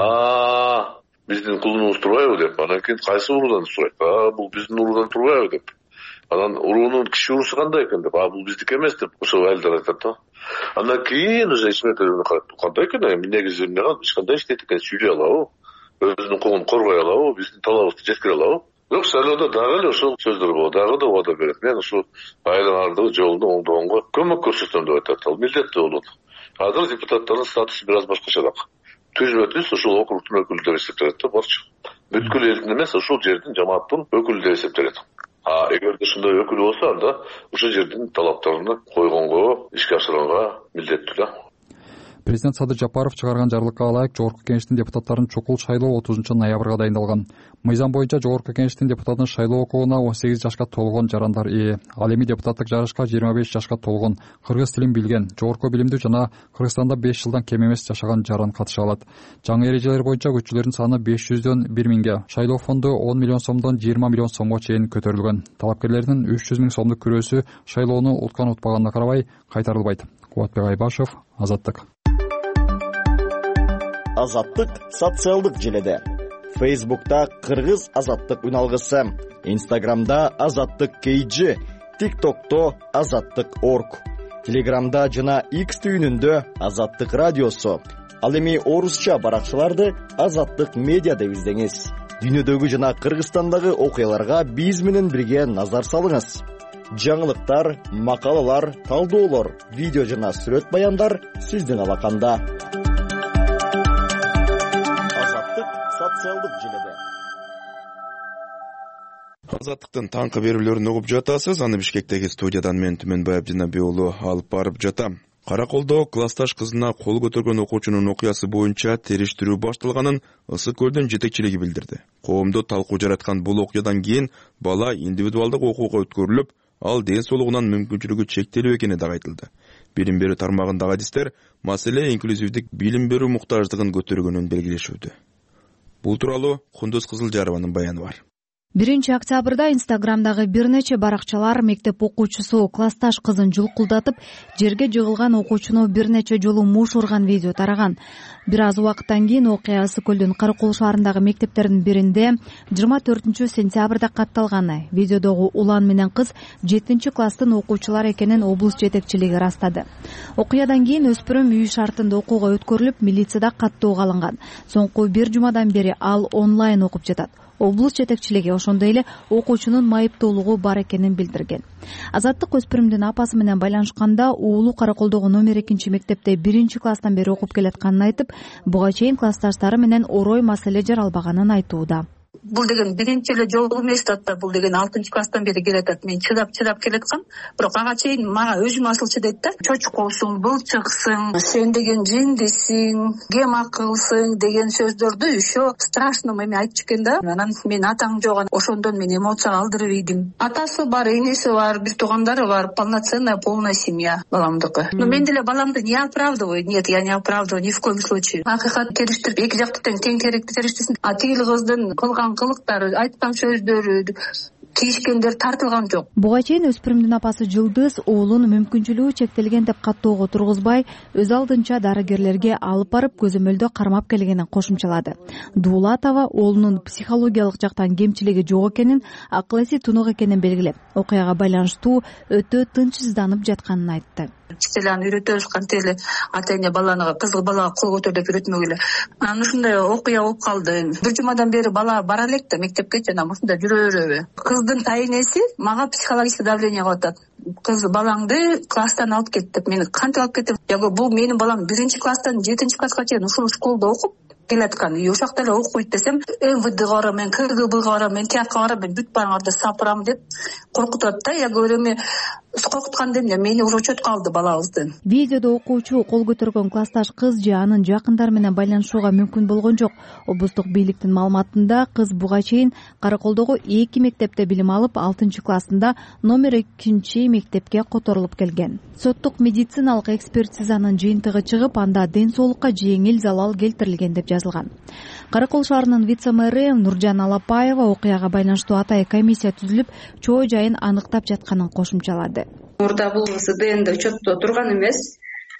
да. Биздин кулунубуз турбайбы деп, анан кийин кайсы уруудан сурайт. Бул биздин уруудан турбайбы деп. Анан уруунун киши уруусу кандай экен деп, бул биздики эмес деп ошол айылдар айтат да. Андан кийин уже ичмектерине карап, кандай экен, негизи эмне кылып, эч кандай иштейт экен, сүйлөй алабы, өзүнүн коомун коргой алабы, биздин талабыбызды жеткире алабы. Бирок шайлоодо дагы эле ошол сөздөр болот, дагы да убада берет. Мен ушул айланардыгы жолунда оңдогонго көмөк көрсөтөм деп айтат. Ал милдеттүү болот. Азыр депутаттардын статусу бир аз башкачараак. Түзбөтүз ушул округдун өкүлү деп эсептелет да, борчу. Бүткүл элдин эмес, ушул жердин жамааттын өкүлү деп эсептелет. Эгерде ушундай өкүл болсо, анда ушул жердин талаптарына койгонго, ишке ашырганга милдеттүү да. Президент Садыр Жапаров чыгарган жарлыкка ылайык Жогорку Кеңештин депутаттарын чукул шайлоо 30-ноябрга дайындалган. Мыйзам боюнча Жогорку Кеңештин депутатын шайлоо укугуна 18 жашка толгон жарандар ээ. Ал эми депутаттык жарышка 25 жашка толгон, кыргыз тилин билген, жогорку билимдүү жана Кыргызстанда 5 жылдан кем эмес жашаган жаран катыша алат. Жаңы эрежелер боюнча көчүлөрдүн саны 500дөн 1000ге, шайлоо фонду 10 миллион сомдон 20 миллион сомго чейин көтөрүлгөн. Талапкерлердин 300 миң сомдук күрөөсү шайлоону уткан утпаганына карабай кайтарылбайт. Кубатбек Айбашев, Азаттык. Азаттык социалдык желеде. Фейсбукта Кыргыз Азаттык үналгысы, Инстаграмда Азаттык KG, ТикТокто Азаттык.org, Телеграмда жана X түйүнүндө Азаттык радиосу. Ал эми орусча баракчаларды Азаттык медиа деп издеңиз. Дүйнөдөгү жана Кыргызстандагы окуяларга биз менен бирге назар салыңыз. Жаңылыктар, макалалар, талдоолор, видео жана сүрөт баяндар сиздин алаканда. Азаттык социалдык желеде. Азаттыктын таңкы берүүлөрүн угуп жатасыз. Аны Бишкектеги студиядан мен Түмөнбай Абдинабек уулу алып барып жатам. Караколдо классташ кызына кол көтөргөн окуучунун окуясы боюнча териштирүү башталганын Ысык көлдүн жетекчилиги билдирди. Коомдо талкуу жараткан бул окуядан кийин бала индивидуалдык окууга өткөрүлүп, ал ден соолугунан мүмкүнчүлүгү чектелүү экени да айтылды. Билим берүү тармагындагы адистер маселе инклюзивдик билим берүү муктаждыгын көтөргөнүн белгилешүүдө. Бул тууралуу Кундуз Кызылжарованын баяны бар. 1-октябрда Инстаграмдагы бир нече баракчалар мектеп окуучусу классташ кызын жулкулдатып, жерге жыгылган окуучуну бир нече жолу муш урган видео тараган. Бир аз убакыттан кийин окуя Ысык көлдүн Каракол шаарындагы мектептердин биринде 24-сентябрда катталган. Видеодогу улан менен кыз 7-класстын окуучулары экенин облус жетекчилиги ырастады. Окуядан кийин өспүрүм үй шартында окууга өткөрүлүп, милицияда каттоого алынган. Соңку бир жумадан бери ал онлайн окуп жатат. Облус жетекчилиги ошондой эле окуучунун майыптуулугу бар экенин билдирген. Азаттык өспүрүмдүн апасы менен байланышканда уулу Караколдогу номер 2-мектепте 1-класстан бери окуп келатканын айтып, буга чейин классташтары менен орой маселе жаралбаганын айтууда. Бул деген биринчи эле жолу эмес да, бул деген 6-класстан бери келатат. Мен чыдап келаткам, бирок ага чейин мага өзүм асылчы дейт да. Чочкосуң, былчыксың, сен деген жиндисиң, кем акылсың деген сөздөрдү еще страшно эме айтчу экен да. Анан мен атаң жок, ошондон мен эмоцияга алдырып ийдим. Атасы бар, энеси бар, бир туугандары бар, полноценная полная семья баламдыкы. Но мен деле баламды не оправдываю. Нет, я не оправдываю ни в коем случае. Акыйкат териштирип, эки жактан тең керекти териштирсин. А тигил кыздын кылган кылыктары, айткан сөздөрү, тийишкендер тартылган жок. Буга чейин өспүрүмдүн апасы Жылдыз уулун мүмкүнчүлүгү чектелген деп каттоого тургузбай, өз алдынча дарыгерлерге алып барып көзөмөлдө кармап келгенин кошумчалады. Дуулатова уулунун психологиялык жактан кемчилиги жок экенин, акыл эси тунук экенин белгилеп, окуяга байланыштуу өтө тынчсызданып жатканын айтты. Чителаны үйрөтөбүз, кантип эле ата эне баланы, кызыл балага кол көтөр деп үйрөтмөк эле. Анан ушундай окуя болуп калды. Бир жумадан бери бала бара элек да мектепке, жана ушундай жүрө береби. Кыздын тайнеси мага психологический давление кылып атат. Кыз балаңды класстан алып кет деп. Мени кантип алып кетип? Бул менин балам 1-класстан 7-класска чейин ушул школдо окуп келаткан. Ошакта эле окуйт десем, МВДга барам, мен КГБга барам, мен тиякка барам, мен бүт баарыңарды сапырам деп коркутат да. Я говорю, эми коркутканда мени уже учетко алды балабызды. Видеодо окуучу кол көтөргөн классташ кыз же анын жакындары менен байланышууга мүмкүн болгон жок. Облустук бийликтин маалыматында кыз буга чейин Караколдогу 2 мектепте билим алып, 6-классында номер 2-мектепке которулуп келген. Соттук медициналык экспертизанын жыйынтыгы чыгып, анда ден соолукка жеңил залал келтирилген деп жазылган. Каракол шаарынын вице-мэры Нуржан Алапаева окуяга байланыштуу атайы комиссия түзүлүп, чоо жайын аныктап жатканын кошумчалады. Мурда бул СДНде учетто турган эмес.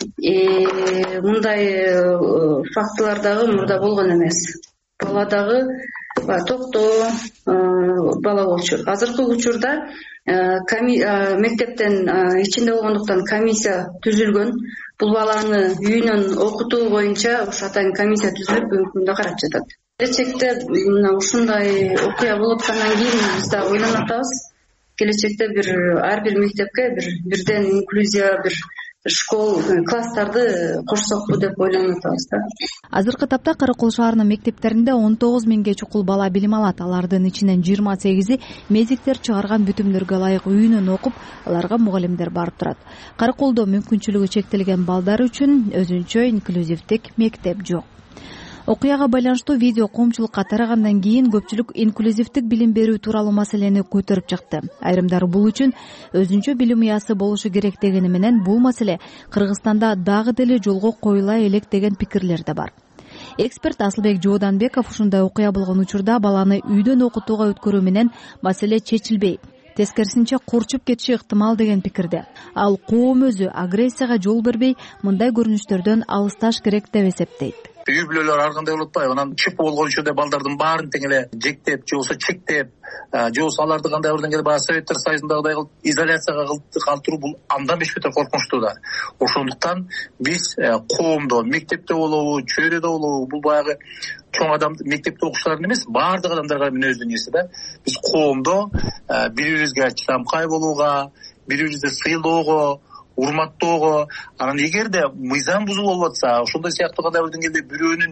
Мындай фактылар мурда болгон эмес. Баладагы токтоо бала болчу. Азыркы учурда мектептен ичинде болгондуктан комиссия түзүлгөн. Бул баланы үйүнөн окутуу боюнча атайын комиссия түзүлүп, өкүмдө карап жатат. Келечекте мына ушундай окуя болуп аткандан кийин биз да ойлонуп атабыз. Келечекте ар бир мектепке бирден инклюзия, бир школ класстарды кошсокпу деп ойлонуп атабыз да. Азыркы тапта Каракол шаарынын мектептеринде 19 миңге чукул бала билим алат. Алардын ичинен 28-и мезиктер чыгарган бүтүмдөргө ылайык үйүнөн окуп, аларга мугалимдер барып турат. Караколдо мүмкүнчүлүгү чектелген балдар үчүн өзүнчө инклюзивдик мектеп жок. Окуяга байланыштуу видео коомчулукка тарагандан кийин көпчүлүк инклюзивдик билим берүү тууралуу маселени көтөрүп чыкты. Айрымдар бул үчүн өзүнчө билим уясы болушу керек дегени менен бул маселе Кыргызстанда дагы деле жолго коюла элек деген пикирлер да бар. Эксперт Асылбек Жооданбеков ушундай окуя болгон учурда баланы үйдөн окутууга өткөрүү менен маселе чечилбей, тескерисинче курчуп кетиши ыктымал деген пикирде. Ал коом өзү агрессияга жол бербей, мындай көрүнүштөрдөн алысташ керек деп эсептейт. Үй бүлөлөр ар кандай болот атпайбы? Анан чип болгон учурда балдардын баарын тең эле жектеп, же болбосо чектеп, же болбосо аларды кандай бирден келип баягы Советтер Союзундагыдай кылып изоляцияга калтыруу бул андан бешбетер коркунучтуу да. Ошондуктан биз коомдо, мектепте болобу, чөйрөдө болобу, бул баягы чоң адам мектепте окуучулардын эмес, баардык адамдарга мүнөздүү нерсе да. Биз коомдо бири-бирибизге чыдамкай болууга, бири-бирибизди сыйлоого, урматтоого, анан эгерде мыйзам бузулуп атса, ошондой сыяктуу кандай бирден келип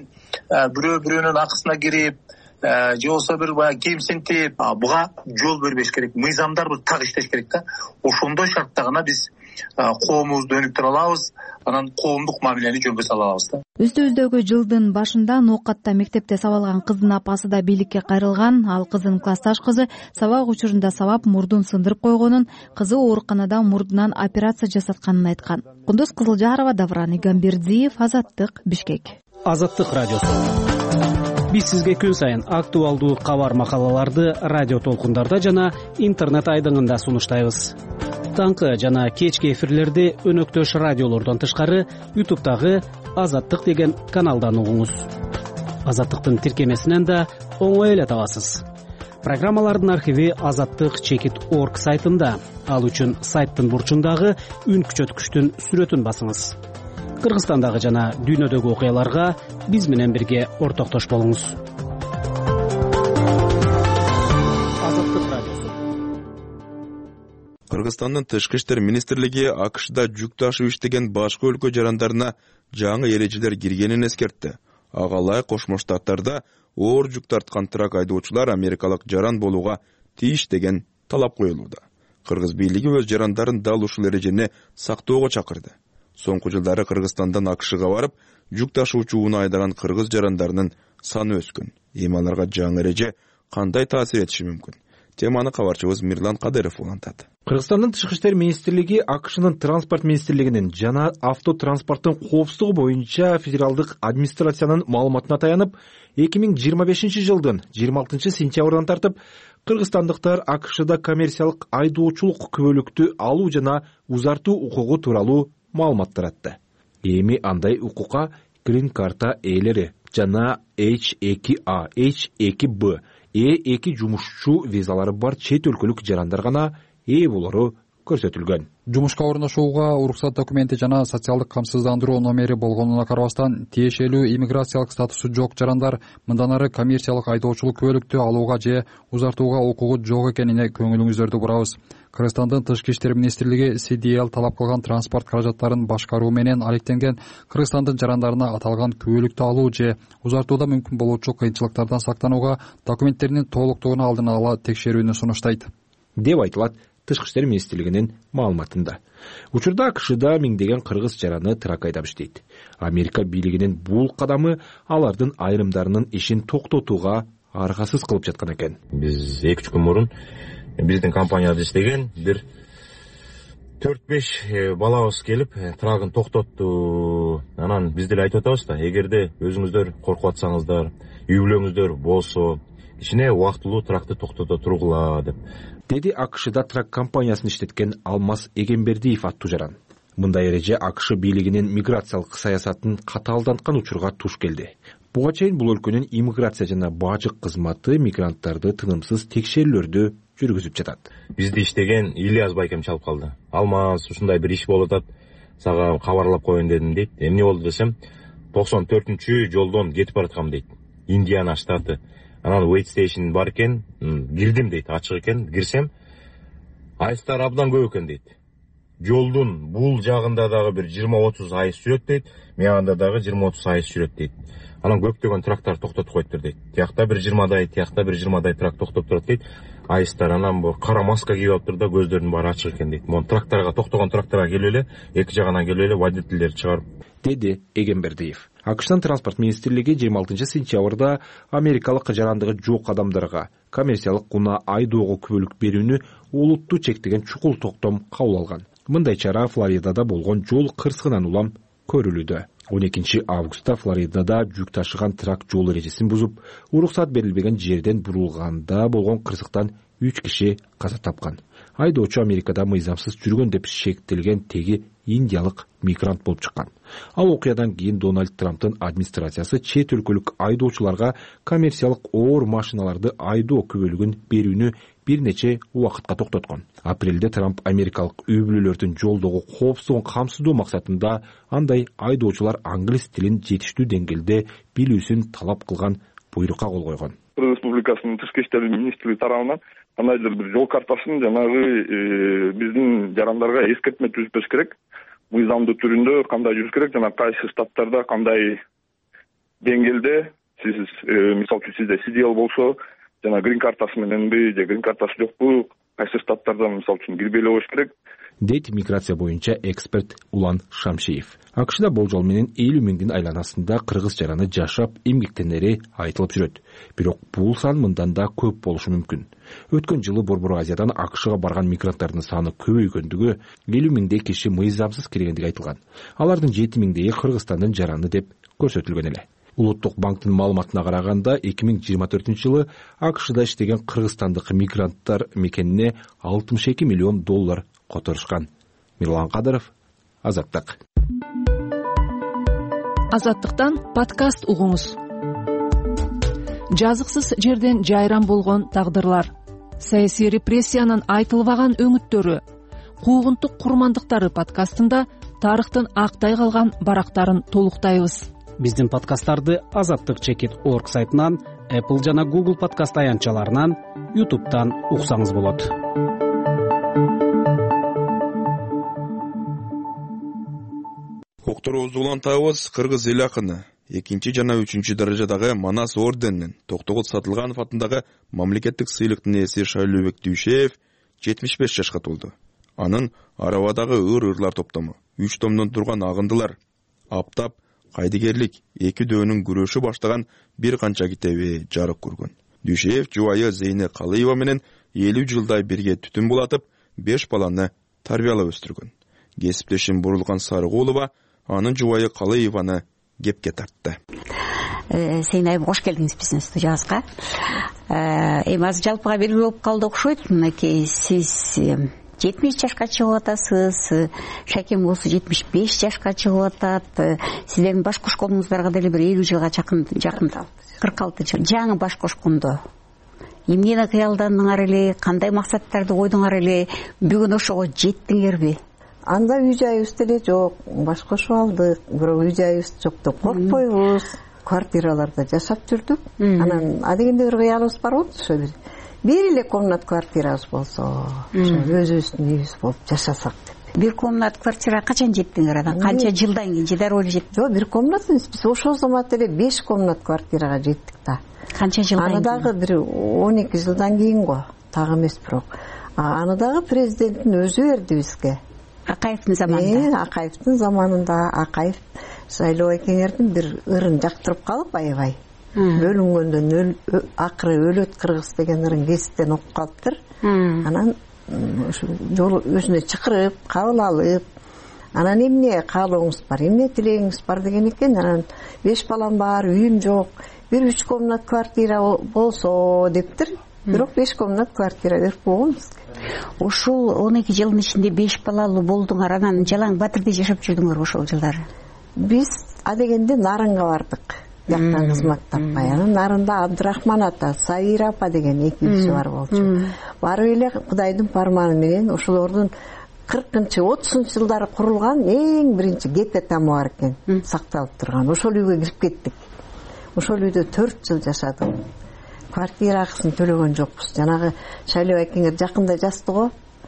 бирөөнүн акысына кирип, же болбосо бир баягы кемсинтип, буга жол бербеш керек. Мыйзамдар бир так иштеш керек да. Ошондой шартта гана биз коомубузду өнүктүрө алабыз, анан коомдук мамилени жөнгө сала алабыз да. Үстүбүздөгү жылдын башында Ноокатта мектепте сабалган кыздын апасы да бийликке кайрылган. Ал кыздын классташ кызы сабак учурунда сабап мурдун сындырып койгонун, кызы ооруканада мурдунан операция жасатканын айткан. Кундуз Кызылжарова, Давран Игамбердиев, Азаттык, Бишкек. Азаттык радиосу. Биз сизге күн сайын актуалдуу кабар макалаларды радио толкундарда жана интернет айдыңында сунуштайбыз. Таңкы жана кечки эфирлерди өнөктөш радиолордон тышкары YouTube'дагы Азаттык деген каналдан угуңуз. Азаттыктын тиркемесинен да оңой эле табасыз. Программалардын архиви azattik.org сайтында. Ал үчүн сайттын бурчундагы үн күчөткүчтүн сүрөтүн басыңыз. Кыргызстандагы жана дүйнөдөгү окуяларга биз менен бирге ортоктош болуңуз. Кыргызстандын Тышкы иштер министрлиги АКШда жүк ташып иштеген башка өлкө жарандарына жаңы эрежелер киргенин эскертти. Ага ылайык Кошмо Штаттарда оор жүк тарткан трак айдоочулар америкалык жаран болууга тийиш деген талап коюлууда. Кыргыз бийлиги өз жарандарын дал ушул эрежени сактоого чакырды. Соңку жылдары Кыргызстандан АКШга барып, жүк ташуучу унаа айдаган кыргыз жарандарынын саны өскөн. Эми аларга жаңы эреже кандай таасир этиши мүмкүн? Теманы кабарчыбыз Мирлан Кадыров улантат. Кыргызстандын Тышкы иштер министрлиги АКШнын транспорт министрлигинин жана автотранспорттун коопсуздугу боюнча федералдык администрациянын маалыматына таянып, 2025 жылдын 26 сентябрдан тартып кыргызстандыктар АКШда коммерциялык айдоочулук күбөлүктү алуу жана узартуу укугу тууралуу маалымат таратты. Эми андай укукка грин карта ээлери жана H2A, H2B, E2 жумушчу визалары бар чет өлкөлүк жарандар гана ээ болору көрсөтүлгөн. Жумушка орношууга уруксат документи жана социалдык камсыздандыруу номери болгонуна карабастан тиешелүү иммиграциялык статусу жок жарандар мындан ары коммерциялык айдоочулук күбөлүктү алууга же узартууга укугу жок экенине көңүлүңүздөрдү бурабыз. Кыргызстандын Тышкы иштер министрлиги CDL талап кылган транспорт каражаттарын башкаруу менен алектенген Кыргызстандын жарандарына аталган күбөлүктү алуу же узартууда мүмкүн болуучу кыйынчылыктардан сактанууга документтеринин толуктугун алдын ала текшерүүнү сунуштайт деп айтылат Тышкы иштер министрлигинин маалыматында. Учурда АКШда миңдеген кыргыз жараны трак айдап иштейт. Америка бийлигинин бул кадамы алардын айрымдарынын ишин токтотууга аргасыз кылып жаткан экен. Биз 2-3 күн мурун биздин компанияда иштеген бир 4-5 балабыз келип трагын токтотту. Анан биз деле айтып атабыз да, эгерде өзүңүздөр коркуп атсаңыздар, үй бүлөңүздөр болсо, кичине убактылуу тракты токтото тургула деп. Деди АКШда трак компаниясын иштеткен Алмаз Эгембердиев аттуу жаран. Мындай эреже АКШ бийлигинин миграциялык саясатын катаалданткан учурга туш келди. Буга чейин бул өлкөнүн иммиграция жана бажык кызматы мигранттарды тынымсыз текшерүүлөрдү жүргүзүп жатат. Бизди иштеген Ильяс байкем чалып калды. Алмаз, ушундай бир иш болуп атат, сага кабарлап коеюн дедим дейт. Эмне болду десем, 94-чү жолдон кетип бараткам дейт. Индиана штаты. Анан wait station бар экен, кирдим дейт, ачык экен, кирсем, айстар абдан көп экен дейт. жолдун бул жагында дагы бир 20-30 айыс жүрөт дейт, мяганда дагы 20-30 айыс жүрөт дейт. Анан көптөгөн трактор токтотуп коюптур дейт. Тиякта бир 20дай, тиякта бир 20дай трактор токтоп турат дейт. Айыстар анан бу кара маска кийип алыптыр да, көздөрүнүн баары ачык экен дейт. Монун тракторго токтогон тракторго келип эле, эки жагынан келип эле водительдерди чыгарып, деди Эгембердиев. АКШтын транспорт министрлиги 26 сентябрда америкалык жарандыгы жок адамдарга коммерциялык гунаа айдоого күбөлүк берүүнү олуттуу чектеген чукул токтом кабыл алган. Мындай чара Флоридада болгон жол кырсыгынан улам көрүлүүдө. 12 августта Флоридада жүк ташыган трак жол эрежесин бузуп, уруксат берилбеген жерден бурулганда болгон кырсыктан 3 киши каза тапкан. Айдоочу Америкада мыйзамсыз жүргөн деп шектелген теги индиялык мигрант болуп чыккан. Ал окуядан кийин Дональд Трамптын администрациясы чет өлкөлүк айдоочуларга коммерциялык оор машиналарды айдоо күбөлүгүн берүүнү бир нече убакытка токтоткон. Апрелде Трамп америкалык үй бүлөлөрдүн жолдогу коопсуздугун камсыздоо максатында андай айдоочулар англис тилин жетиштүү деңгээлде билүүсүн талап кылган буйрукка кол койгон. Кыргыз Республикасынын тышкы иштер министрлиги тарабынан кандайдыр бир жол картасын жанагы биздин жарандарга эскертме түзүпөз керек. Мыйзамдуу түрүндө кандай жүрүш керек, жана кайсы штаттарда кандай деңгээлде сиз мисалы үчүн сизде CDL болсо, жана грин картасы мененби же грин картасы жокпу, кайсы штаттарда мисалы үчүн кирбей болуш керек, дейт миграция боюнча эксперт Улан Шамшиев. АКШда болжол менен 50 миңдин айланасында кыргыз жараны жашап, эмгектенери айтылып жүрөт. Бирок бул сан мындан да көп болушу мүмкүн. Өткөн жылы Борбор Азиядан АКШга барган мигранттардын саны көбөйгөндүгү, 50 миңдей киши мыйзамсыз киргендиги айтылган. Алардын 7 миңдейи Кыргызстандын жараны деп көрсөтүлгөн эле. Улуттук банктын маалыматына караганда 2024-жылы АКШда иштеген кыргызстандык мигранттар мекенине $62 миллион которушкан. Мирлан Кадыров, Азаттык. Азаттыктан подкаст угуңуз. Жазыксыз жерден жайран болгон тагдырлар, саясий репрессиянын айтылбаган өңүттөрү, куугунтук курмандыктары подкастында тарыхтын актай калган барактарын толуктайбыз. Биздин подкасттарды azattik.org сайтынан, Apple жана Google подкаст аянтчаларынан, YouTube'дан уксаңыз болот. Окторубузду улантабыз. Кыргыз эл акыны 2 жана 3 даражадагы Манас орденинин Токтогул Сатылганов атындагы мамлекеттик сыйлыктын ээси Шайлообек Дүйшеев 75 жашка толду. Анын арабадагы ыр-ырлар топтому, 3 томдон турган агындылар, аптап, кайдыгерлик, эки дөөнүн күрөшү баштаган бир канча китеби жарык көргөн. Дүйшеев жубайы Зейне Калыева менен 50 жылдай бирге түтүн булатып, 5 баланы тарбиялап өстүргөн. Кесиптешим Бурулган Сарыгулова анын жубайы Калыеваны кепке тартты. Сейнайым, кош келдиңиз биздин студиябызга. Эми азыр жалпыга белгилүү болуп калды окшойт. Мынакей сиз 70 жашка чыгып атасыз, Шаким болсо 75 жашка чыгып атат. Сиздердин баш кошконуңуздарга деле бир 50 жылга жакын 46 жыл. Жаңы баш кошкондо эмнени кыялдандыңар эле, кандай максаттарды койдуңар эле, бүгүн ошого жеттиңерби? Анда үй жайыбыз деле жок, баш кошуп алдык, бирок үй жайыбыз жок деп коркпойбуз. Квартираларда жашап жүрдүк. Анан адегенде бир кыялыбыз бар болду, ошо бир эле комнат квартирабыз болсо, өзүбүздүн үйүбүз болуп жашасак деп. Бир комнат квартира качан жеттиңер анан? Канча жылдан кийин же дароо эле жеттиңер? Жок, бир комнат эмес, биз ошол замат эле 5 комнат квартирага жеттик да. Канча жылдан кийин? Аны дагы бир 12 жылдан кийин го, так эмес бирок. Аны дагы президенттин өзү берди бизге. Акаевдин заманында. Акаевдин заманында Акаев Шайлоо экеңердин бир ырын жактырып калып аябай. Бөлүнгөндөн акыры өлөт Кыргыз деген ырын кесиптен окуп калыптыр. Анан ушу жол өзүнө чакырып, кабыл алып, анан эмне каалооңуз бар, эмне тилегиңиз бар деген экен. Анан 5 балам бар, үйүм жок, бир 3 комнат квартира болсо дептир. Бирок 5 комнат квартира берип койгон бизге. Ошол 12 жылдын ичинде 5 балалуу болдуңар, анан Жалаң Батырда жашап жүрдүңөр ошол жылдары? Биз адегенде Нарынга бардык. Жактан кызмат таппай. Анан Нарында Абдырахман ата, Саира апа деген эки киши бар болчу. Барып эле Кудайдын парманы менен ошолордун 40-30 жылдары курулган эң биринчи гете тамы бар экен, сакталып турган. Ошол үйгө кирип кеттик. Ошол үйдө 4 жыл жашадым. Квартира акысын төлөгөн жокпуз. Жанагы Шайлоо экеңер жакында жазды го.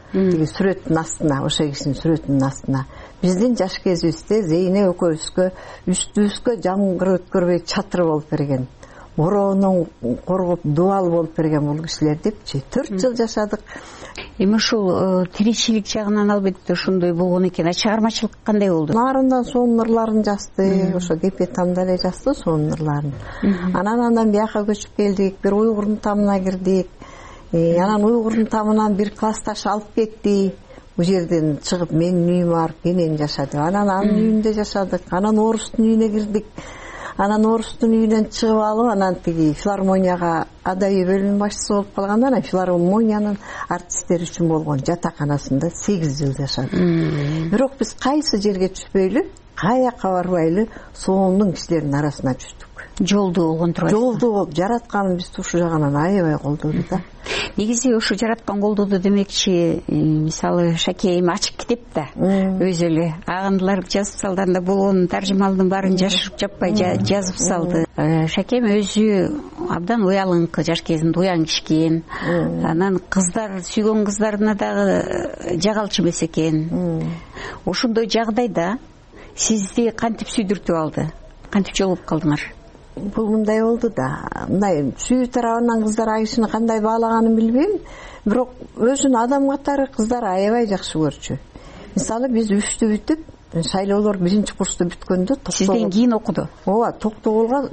тиги сүрөттүн астына, ошол кишинин сүрөтүнүн астына биздин жаш кезибизде Зейне экөөбүзгө үстүбүзгө жамгыр өткөрбөй чатыр болуп берген, бороонон коргоп дубал болуп берген бул кишилер депчи 4 жыл жашадык. Эми ушул тиричилик жагынан албетте ошондой болгон экен. Чыгармачылык кандай болду? Нарындан сонун ырларын жазды, ошо кепе тамда эле жазды сонун ырларын. Анан бияка көчүп келдик, бир уйгурдун тамына кирдик. Анан уйгурдун тамынан бир классташ алып кетти. Бул жерден чыгып менин үйүмө барып менен жашады. Анан анын үйүндө жашадык. Анан орустун үйүнө кирдик. Анан орустун үйүнөн чыгып алып, анан тиги филармонияга адабий бөлүм башчысы болуп калганда, анан филармониянын артисттери үчүн болгон жатаканасында 8 жыл жашадык. Бирок биз кайсы жерге түшпөйлү, каяка барбайлы соомдун кишилердин арасына түштүк. Жолдуу болгон турат. Жолдуу болуп жараткан бизди ушул жагынан аябай колдоду да. Негизи ушу жараткан колдоду демекчи, мисалы Шакейим ачык китеп да. Өзү эле агындылар жазып салганда болгон таржымалдын баарын жашырып жаппай жазып салды. Шакейим өзү абдан уялыңкы, жаш кезинде уяң кишкен. Анан кыздар, сүйгөн кыздарына дагы жагалчу эмес экен. Ошондой жагдайда сизди кантип сүйдүртүп алды? Кантип жолугуп калдыңар? Бул мындай болду да. Мындай сүйүү тарабынан кыздар айышыны кандай баалаганын билбейм, бирок өзүн адам катары кыздар аябай жакшы көрчү. Мисалы биз 3-тү бүтүп, шайлоолор 1-курсту бүткөндө сизден кийин окуду. Ооба, Токтогулга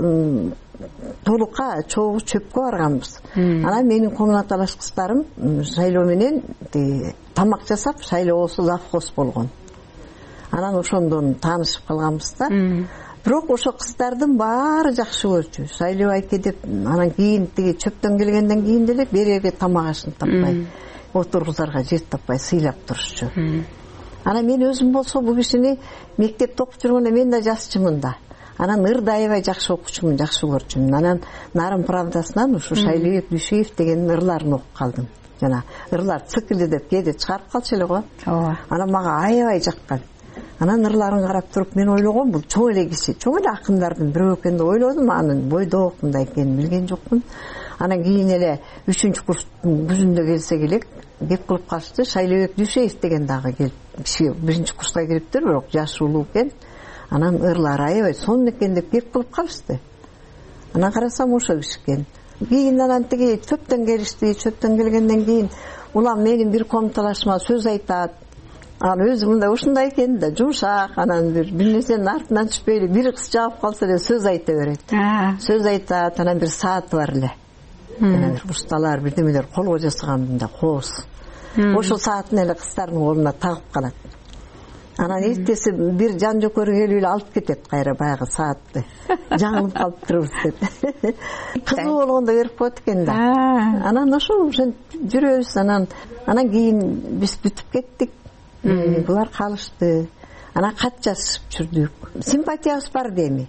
толукка чогуу чөпкө барганбыз. Анан менин комнаталаш кыздарым шайлоо менен тамак жасап, шайлоосу завхоз болгон. Анан ошондон таанышып калганбыз да. Бирок ошо кыздардын баары жакшы көрчү. Шайлоо айке деп, анан кийин тиги чөптөн келгенден кийин деле берерге тамак ашын таппай, отургузарга жер таппай сыйлап турушчу. Анан мен өзүм болсо бул кишини мектепте окуп жүргөндө мен да жазчумун да. Анан ырды аябай жакшы окучумун, жакшы көрчүмүн. Анан Нарын правдасынан ушу Шайлообек Дүйшеев деген ырларын окуп калдым. Жана ырлар циклы деп кээде чыгарып калчу эле го. Анан мага аябай жаккан. Анан ырларын карап туруп мен ойлогом, бул чоң эле киши, чоң эле акындардын бирөө экен деп ойлодум. Анын бойдок мындай экенин билген жокмун. Анан кийин эле 3-курстун күзүндө келсе келек кеп кылып калышты. Шайлообек Дүйшеев деген дагы келип, киши 1-курска кириптир, бирок жашы улуу экен. Анан ырлары аябай сонун экен деп кеп кылып калышты. Анан карасам ошо киши экен. Кийин анан тиги чөптөн келишти, чөптөн келгенден кийин улам менин бир комнаталашыма сөз айтат. Анан өзү мындай ушундай экен да, жумшак, анан бир нерсенин артынан түшпөйлү, бир кыз жаап калса эле сөз айта берет. Сөз айтат, анан бир сааты бар эле. Анан бир усталар, бирдемелер колго жасаган мындай кооз. Ошол саатын эле кыздардын колуна тагып калат. Анан эртеси бир жан жокөрү келип эле алып кетет кайра баягы саатты. Жаңылып калыптырбыз деп. Кызы болгондо берип коет экен да. Анан ошол жүрөбүз, анан кийин биз бүтүп кеттик. Булар калышты. Анан кат жазышып жүрдүк. Симпатиябыз бар деми.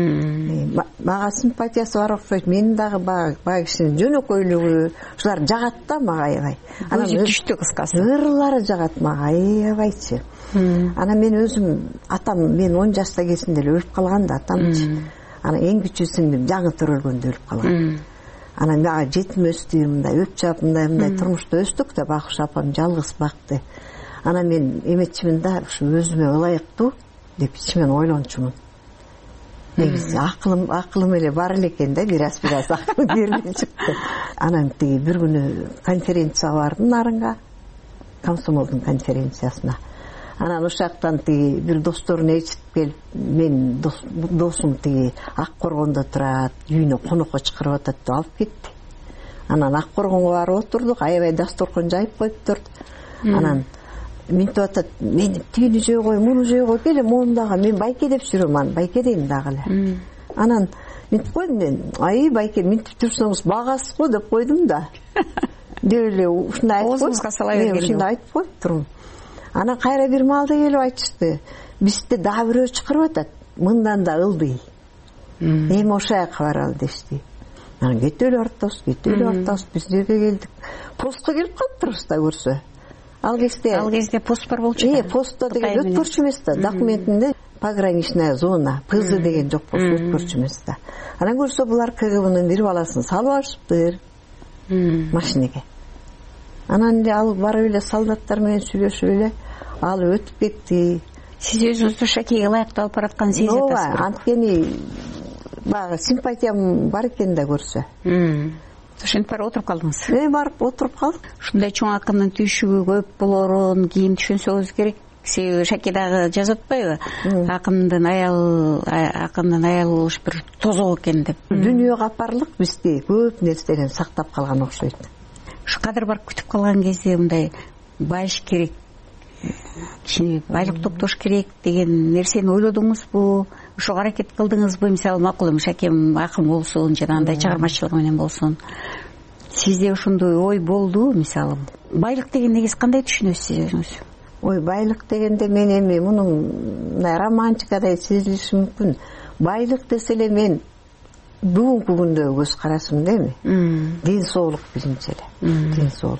Мага симпатиясы бар окшойт. Мен дагы баягы кишинин жөнөкөйлүгү, ушулар жагат да мага аябай. Анан түштү кыскасы. Ырлары жагат мага аябайчы. Анан мен өзүм, атам мен 10 жашта кезинде эле өлүп калган да атамчы. Анан эң кичүү сиңдим жаңы төрөлгөндө өлүп калган. Анан мага жетим өстү, мындай өп жаап, мындай турмушта өстүк да, Бакыш апам жалгыз бакты. Анан мен эметчимин да, ушу өзүмө ылайыктуу деп ичимен ойлончумун. Негизи акылым эле бар элекен да, бир аз акыл берилип чыкты. Анан тиги бир күнү конференцияга бардым Нарынга, комсомолдун конференциясына. Анан ошактан тиги бир досторун ээрчитип келип, мен досум тиги Ак Коргондо турат, үйүнө конокко чакырып атат деп алып кетти. Анан Ак Коргонго барып отурдук, аябай дасторкон жайып коюптур. Анан минтип атат, мен тигини жей кой, муну жей кой, келе моундагы, мен байке деп жүрөм, анан байке дейм дагы эле. Анан минтип койдум мен, ай байке минтип жүрсөңүз багасыз го деп койдум да. Деп эле ушундай айтып оозуңузга сала бергенде. Ушундай айтып коюптурмун. Анан кайра бир маалда келип айтышты, бизди дагы бирөө чакырып атат, мындан да ылдый. Эми ошол жака баралы дешти. Анан кетип эле бартабыз, биз жерге келдик. Постко келип калыптырбыз да көрсө. Ал кезде пост бар болчу. Постто деген өткөрчү эмес да, документинде пограничная зона, ПЗ деген жок болсо өткөрчү эмес да. Анан көрсө булар КГБнын бир баласын салып алышыптыр машинеге. Анан эле ал барып эле солдаттар менен сүйлөшүп эле ал өтүп кетти. Сиз өзүңүздү Шакейге ылайыктуу алып баратканын сезип атасызбы? Ооба, анткени баягы симпатиям бар экен да көрсө. Ошентип барып отуруп калдыңыз? Барып отуруп калдым. Ушундай чоң акындын түйшүгү көп болорун кийин түшүнсөңүз керек. Себеби Шаке дагы жазып атпайбы? Акындын аялы болуш бир тозок экен деп. Дүйнө капарлык бизди көп нерседен сактап калган окшойт. Ушу кадыр барып күтүп калган кезде мындай байыш керек, кичине байлык топтош керек деген нерсени ойлодуңузбу? Ошого аракет кылдыңызбы? Мисалы макул эми Шакем акын болсун, жанагындай чыгармачылыгы менен болсун. Сизде ошондой ой болду? Мисалы байлык деген негиз кандай түшүнөсүз сиз өзүңүз? Ой, байлык дегенде мен эми мунун романтикадай сезилиши мүмкүн. Байлык десе эле мен бүгүнкү күндөгү көз карашым эми. Ден соолук биринчи эле. Ден соолук.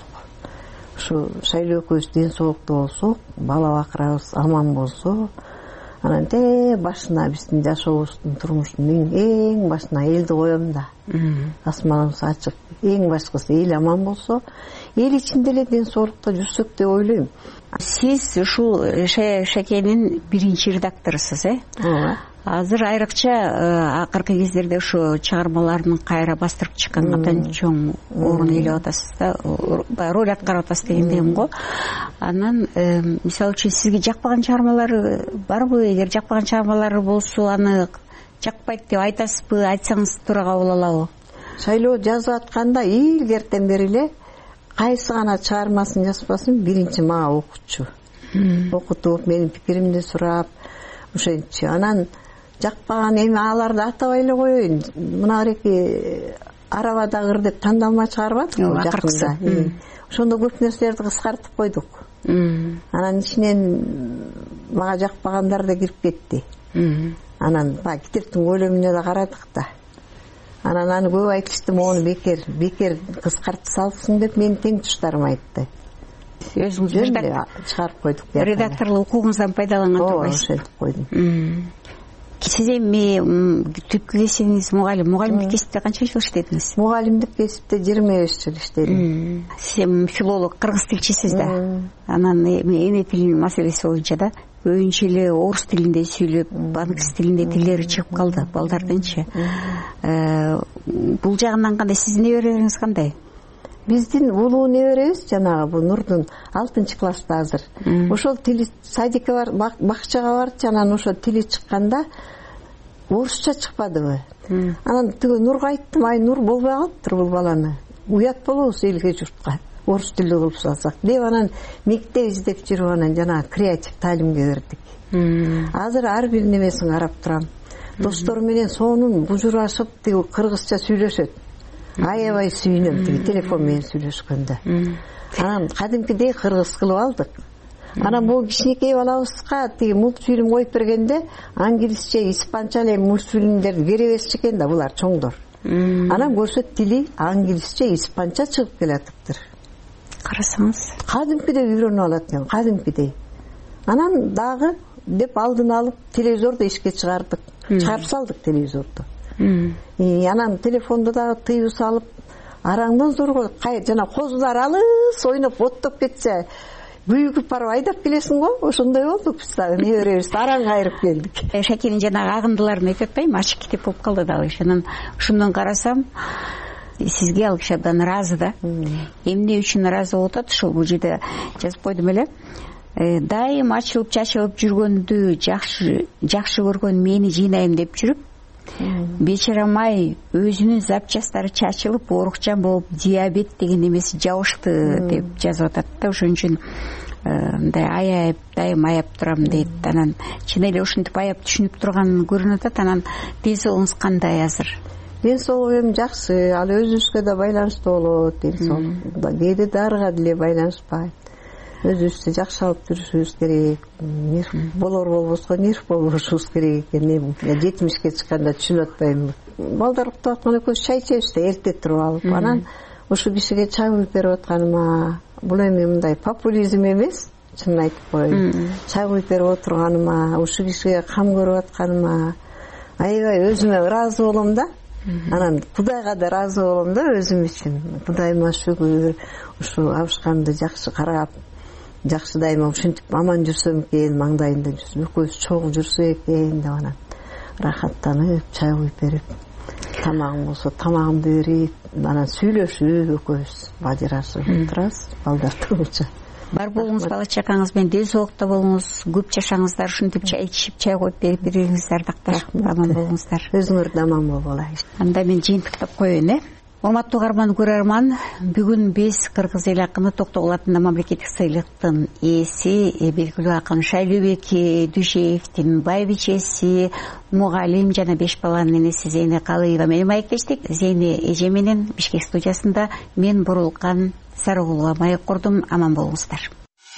Ушу Шайлоо экөөбүз ден соолуктуу болсок, бала бакырабыз аман болсо, анан башына биздин жашообуздун турмуштун эң башына элди коем да. Асманыбыз ачык, эң башкысы эл аман болсо, эл ичинде эле ден соолукта жүрсөк деп ойлойм. Сиз ушул Шакенин биринчи редакторусуз, Ооба. Азыр айрыкча акыркы кездерде ушу чыгармаларын кайра бастырып чыкканга абдан чоң орун ээлеп атасыз да, роль аткарып атасыз дегендейм го. Анан мисалы үчүн сизге жакпаган чыгармалар барбы? Эгер жакпаган чыгармалары болсо, аны жакпайт деп айтасызбы? Айтсаңыз туура кабыл алабы? Шайлоо жазып атканда илгертен бери эле кайсы гана чыгармасын жазбасын биринчи мага окутчу. Окутуп, менин пикиримди сурап, ошентчи. Анан жакпаган эми аларды атабай эле коеюн. Мына эки арабадагыр деп тандалма чыгарбадык жакында. Ошондо көп нерселерди кыскартып койдук. Анан ичинен мага жакпагандар да кирип кетти. Анан китептин көлөмүнө да карадык да. Анан аны көп айтышты, мону бекер кыскартып салыпсың деп мени тең туштарым айтты. Өзүңүз чыгарып койдук. Редакторлук укугуңуздан пайдаланган турбайсыз? Ошентип койдум. Сиз эми түпкү кесибиңиз мугалимдик кесипте канча жыл иштедиңиз? Мугалимдик кесипте 25 жыл иштедим. Сиз эми филолог, кыргыз тилчисиз да. Анан эне тилинин маселеси боюнча да көбүнчө эле орус тилинде сүйлөп, англис тилинде тилдери чыгып калды балдардынчы. Бул жагынан кандай? Сиздин неберелериңиз кандай? Биздин улуу неберебиз жанагы бул Нурдун 6-класста азыр. Ошол тили садикке бар, бакчага барды, анан ошо тили чыкканда орусча чыкпадыбы? Анан тиги Нурга айттым, ай Нур болбой калыптыр бул баланы. Уят болобуз элге журтка. Орус тили кылып салсак деп анан мектеп издеп жүрүп анан жанагы креатив таалимге бердик. Азыр ар бир немесин карап турам. Достору менен сонун бужурашып тиги кыргызча сүйлөшөт. Аябай сүйүнөм тиги телефон менен сүйлөшкөндө. Анан кадимкидей кыргыз кылып алдык. Анан бул кичинекей балабызга тиги мультфильм коюп бергенде англисче, испанча эле мультфильмдерди беребезчи экен да булар чоңдор. Анан көрсөт тили англисче, испанча чыгып келатыптыр. Карасаңыз, кадимкидей үйрөнүп алат экен, кадимкидей. Анан дагы деп алдын алып телевизорду ишке чыгардык. Чыгарып салдык телевизорду. Анан телефонду дагы тыюу салып, араңдан зорго жана козулар алыс ойноп оттоп кетсе, бүгүп барып айдап келесиң го, ошондой болдук биз дагы неберебизди араң кайрып келдик. Шакенин жанагы агындыларын айтып атпайбы, ачык китеп болуп калды дагы. Анан ошондон карасам, сизге ал киши абдан ыраазы да. Эмне үчүн ыраазы болуп атат? Ушул бул жерде жазып койдум эле. Дайым ачылып чачылып жүргөндү жакшы көргөн мени жыйнайм деп жүрүп, бечарамай өзүнүн запчастары чачылып, оорукчан болуп, диабет деген немеси жабышты деп жазып атат да. Ошон үчүн мындай аяп, дайым аяп турам дейт. Анан чын эле ушинтип аяп түшүнүп турган көрүнүп атат. Анан ден соолугуңуз кандай азыр? Ден соолугум жакшы, ал өзүбүзгө да байланыштуу болот. Ден соолук кээде дарыга деле байланышпайт. Өзүбүздү жакшы алып жүрүшүбүз керек. Болор болбосго нерв болбошубуз керек экен. 70-ке чыкканда түшүнүп атпайм. Балдар уктап аткан экөөбүз чай ичебиз да, эрте туруп алып. Анан ушу кишиге чай куюп берип атканыма, бул эми мындай популизм эмес, чынын айтып коеюн. Чай куюп берип отурганыма, ушу кишиге кам көрүп атканыма аябай өзүмө ыраазы болом да. анан Кудайга да ыраазы болом да өзүм үчүн. Кудайыма шүгүр, ушу абышканды жакшы карап, жакшы дайыма ушинтип аман жүрсөм экен, маңдайында жүрсөм, экөөбүз чогуу жүрсө экен деп анан рахаттанып, чай куюп берип, тамагым болсо тамагымды берип, анан сүйлөшүп экөөбүз бажырашып турабыз балдар болчу. Бар болуңуз, бала чакаңыз менен ден соолукта болуңуз, көп жашаңыздар, ушинтип чай ичип, чай коюп берип бириңиздер дакташып аман болуңуздар. Өзүңөр да аман болгула. Анда мен жыйынтыктап коеюн, урматтуу угарман, көрөрман, бүгүн биз кыргыз эл акыны Токтогул атында мамлекеттик сыйлыктын ээси, белгилүү акын Шайлообек Дүйшеевдин байбичеси, мугалим жана 5 баланын энеси Зейне Калыева менен маектештик. Зейне эже менен Бишкек студиясында мен Бурулкан Сарыгулова маек курдум. Аман болуңуздар.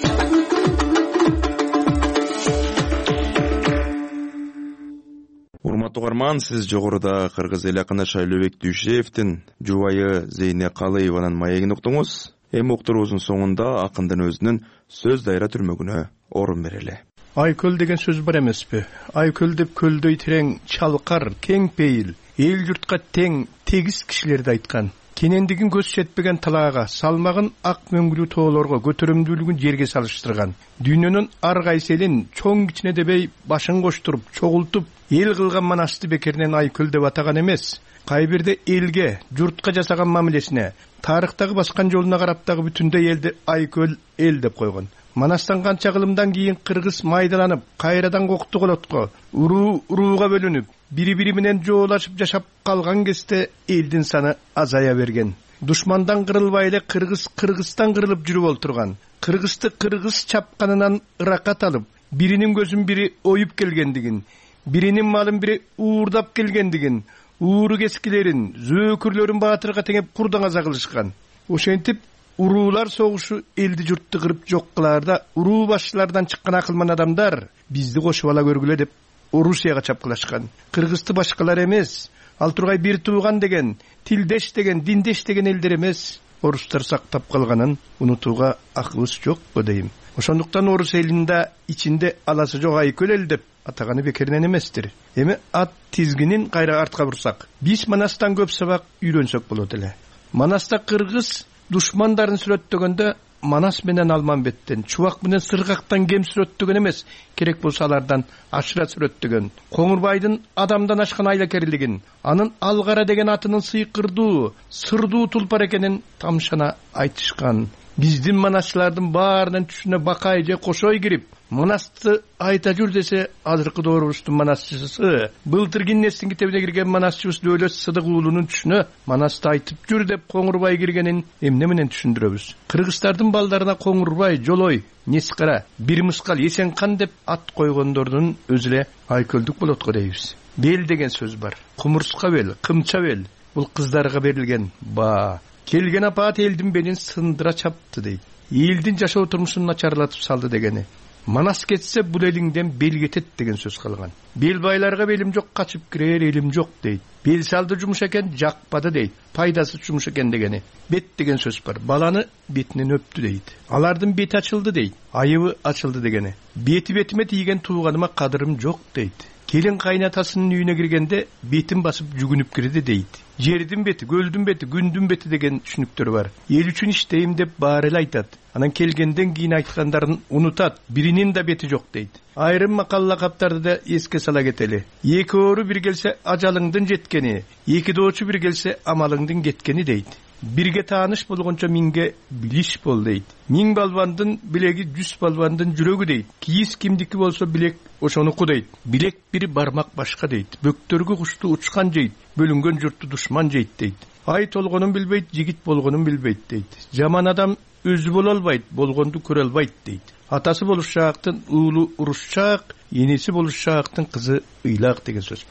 Урматтуу угарман, сиз жогоруда кыргыз эл акыны Шайлообек Дүйшеевдин жубайы Зейне Калыеванын маегин уктуңуз. Эми уктуруубуздун соңунда акындын өзүнүн сөз дайра түрмөгүнө орун берели. Айкөл деген сөз бар эмеспи? Айкөл деп көлдөй терең, чалкар, кең пейил, эл журтка тең, тегиз кишилерди айткан. Кенендигин көз жетпеген талаага, салмагын ак мөңгүлүү тоолорго, көтөрүмдүүлүгүн жерге салыштырган. Дүйнөнүн ар кайсы элин чоң кичине дебей башын коштуруп, чогултуп, эл кылган манасты бекеринен Айкөл деп атаган эмес. Кай бирде элге, журтка жасаган мамилесине, тарыхтагы баскан жолуна карап дагы бүтүндөй элди Айкөл эл деп койгон. Манастан канча кылымдан кийин кыргыз майдаланып, кайрадан кокту колотко, урууга бөлүнүп, бири-бири менен жоолашып жашап калган кезде элдин саны азая берген. Душмандан кырылбай эле Кыргызстан кырылып жүрүп олтурган. Кыргызды кыргыз чапканынан ыракат алып, биринин көзүн бири оюп келгендигин, биринин малын бири уурдап келгендигин, ууру кескилерин, зөөкүрлөрүн баатырга теңеп курдан аза кылышкан. Ошентип уруулар согушу элди журтты кырып жок кылаарда, уруу башчылардан чыккан акылман адамдар бизди кошуп ала көргүлө деп Орусияга чапкылашкан. Кыргызды башкалар эмес, ал тургай бир тууган деген, тилдеш деген, диндеш деген элдер эмес, орустар сактап калганын унутууга акыбыз жокпу дейм. Ошондуктан орус элинде ичинде аласы жок Айкөл эл деп атаганы бекеринен эместир. Эми ат тизгинин кайра артка бурсак, биз Манастан көп сабак үйрөнсөк болот эле. Манаста кыргыз душмандарын сүрөттөгөндө Манас менен Алманбеттен, Чубак менен Сыргактан кем сүрөттөгөн эмес, керек болсо алардан ашыра сүрөттөгөн. Коңурбайдын адамдан ашкан айлакерлигин, анын Алгара деген атынын сыйкырдуу, сырдуу тулпар экенин тамшана айтышкан. Биздин манасчылардын баарынын түшүнө бакай же кошой кирип, Манасты айта жүр десе, азыркы доорубуздун манасчысы, былтыр Гиннестин китебине кирген манасчыбыз Дөөлөт Сыдык уулунун түшүнө Манасты айтып жүр деп Коңурбай киргенин эмне менен түшүндүрөбүз? Кыргыздардын балдарына Коңурбай, Жолой, Нескара, Бир Мыскал, Есенкан деп ат койгондордун өзү эле Айкөлдүк болот го дейбиз. Бел деген сөз бар. Кумурска бел, кымча бел. Бул кыздарга берилген баа. Келген апаат элдин белин сындыра чапты дейт. Элдин жашоо турмушун начарлатып салды дегени. Манас кетсе бул элиңден бел кетет деген сөз калган. Бел байларга белим жок, качып кирер элим жок дейт. Бел салды жумуш экен, жакпады дейт. Пайдасы жумуш экен дегени. Бет деген сөз бар. Баланы бетинен өптү дейт. Алардын бети ачылды дейт. Айыбы ачылды дегени. Бетиме тийген тууганыма кадырым жок дейт. Келин кайнатасынын үйүнө киргенде бетин басып жүгүнүп кирди дейт. Жердин бети, көлдүн бети, күндүн бети деген түшүнүктөр бар. Эл үчүн иштейм деп баары эле айтат. Анан келгенден кийин айткандарын унутат. Биринин да бети жок дейт. Айрым макал лакаптарды да эске сала кетели. Эки оору бир келсе ажалыңдын жеткени, эки доочу бир келсе амалыңдын кеткени дейт. Бирге тааныш болгончо миңге билиш бол дейт. Миң балбандын билеги 100 балбандын жүрөгү дейт. Кийиз кимдики болсо билек ошонуку дейт. Билек бир бармак башка дейт. Бөктөргө кушту учкан жейт. Бөлүнгөн журтту душман жейт дейт. Ай толгонун билбейт, жигит болгонун билбейт дейт. Жаман адам өзү боло албайт, болгонду көрө албайт дейт. Атасы болушчаактын уулу урушчаак, энеси болушчаактын кызы ыйлак деген сөз.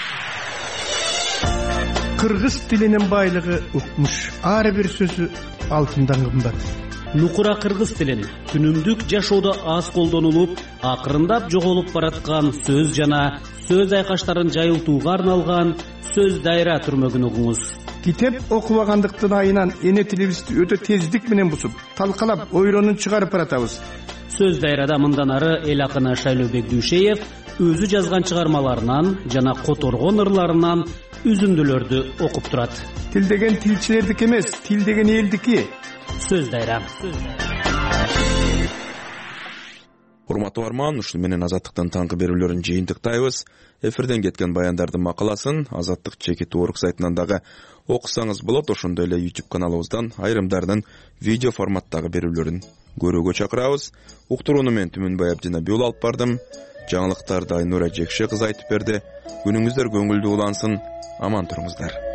Кыргыз тилинин байлыгы укмуш. Ар бир сөзү алтындан кымбат. Нукура кыргыз тилин күнүмдүк жашоодо аз колдонулуп, акырындап жоголуп бараткан сөз жана сөз айкаштарын жайылтууга арналган сөз дайра түрмөгүн угуңуз. Китеп окубагандыктын айынан эне тилибизди өтө тездик менен бусуп, талкалап, ойронун чыгарып баратабыз. Сөз дайрада мындан ары эл акыны Шайлообек Дүйшеев өзү жазган чыгармаларынан жана которгон ырларынан үзүндүлөрдү окуп турат. Тил деген тилчилердики эмес, тил деген элдики. Сөз дайра. Урматтуу арман, ушул менен Азаттыктын таңкы берүүлөрүн жыйынтыктайбыз. Эфирден кеткен баяндардын макаласын Азаттык /org сайтынан дагы окусаңыз болот. Ошондой эле YouTube каналыбыздан айрымдарынын видео форматтагы берүүлөрүн көрүүгө чакырабыз. Уктурууну мен Түмөнбай Абдинабиул алып бардым. Жаңылыктарды Айнура Жекше кызы айтып берди. Күнүңүздөр көңүлдүү улансын. Аман туруңуздар.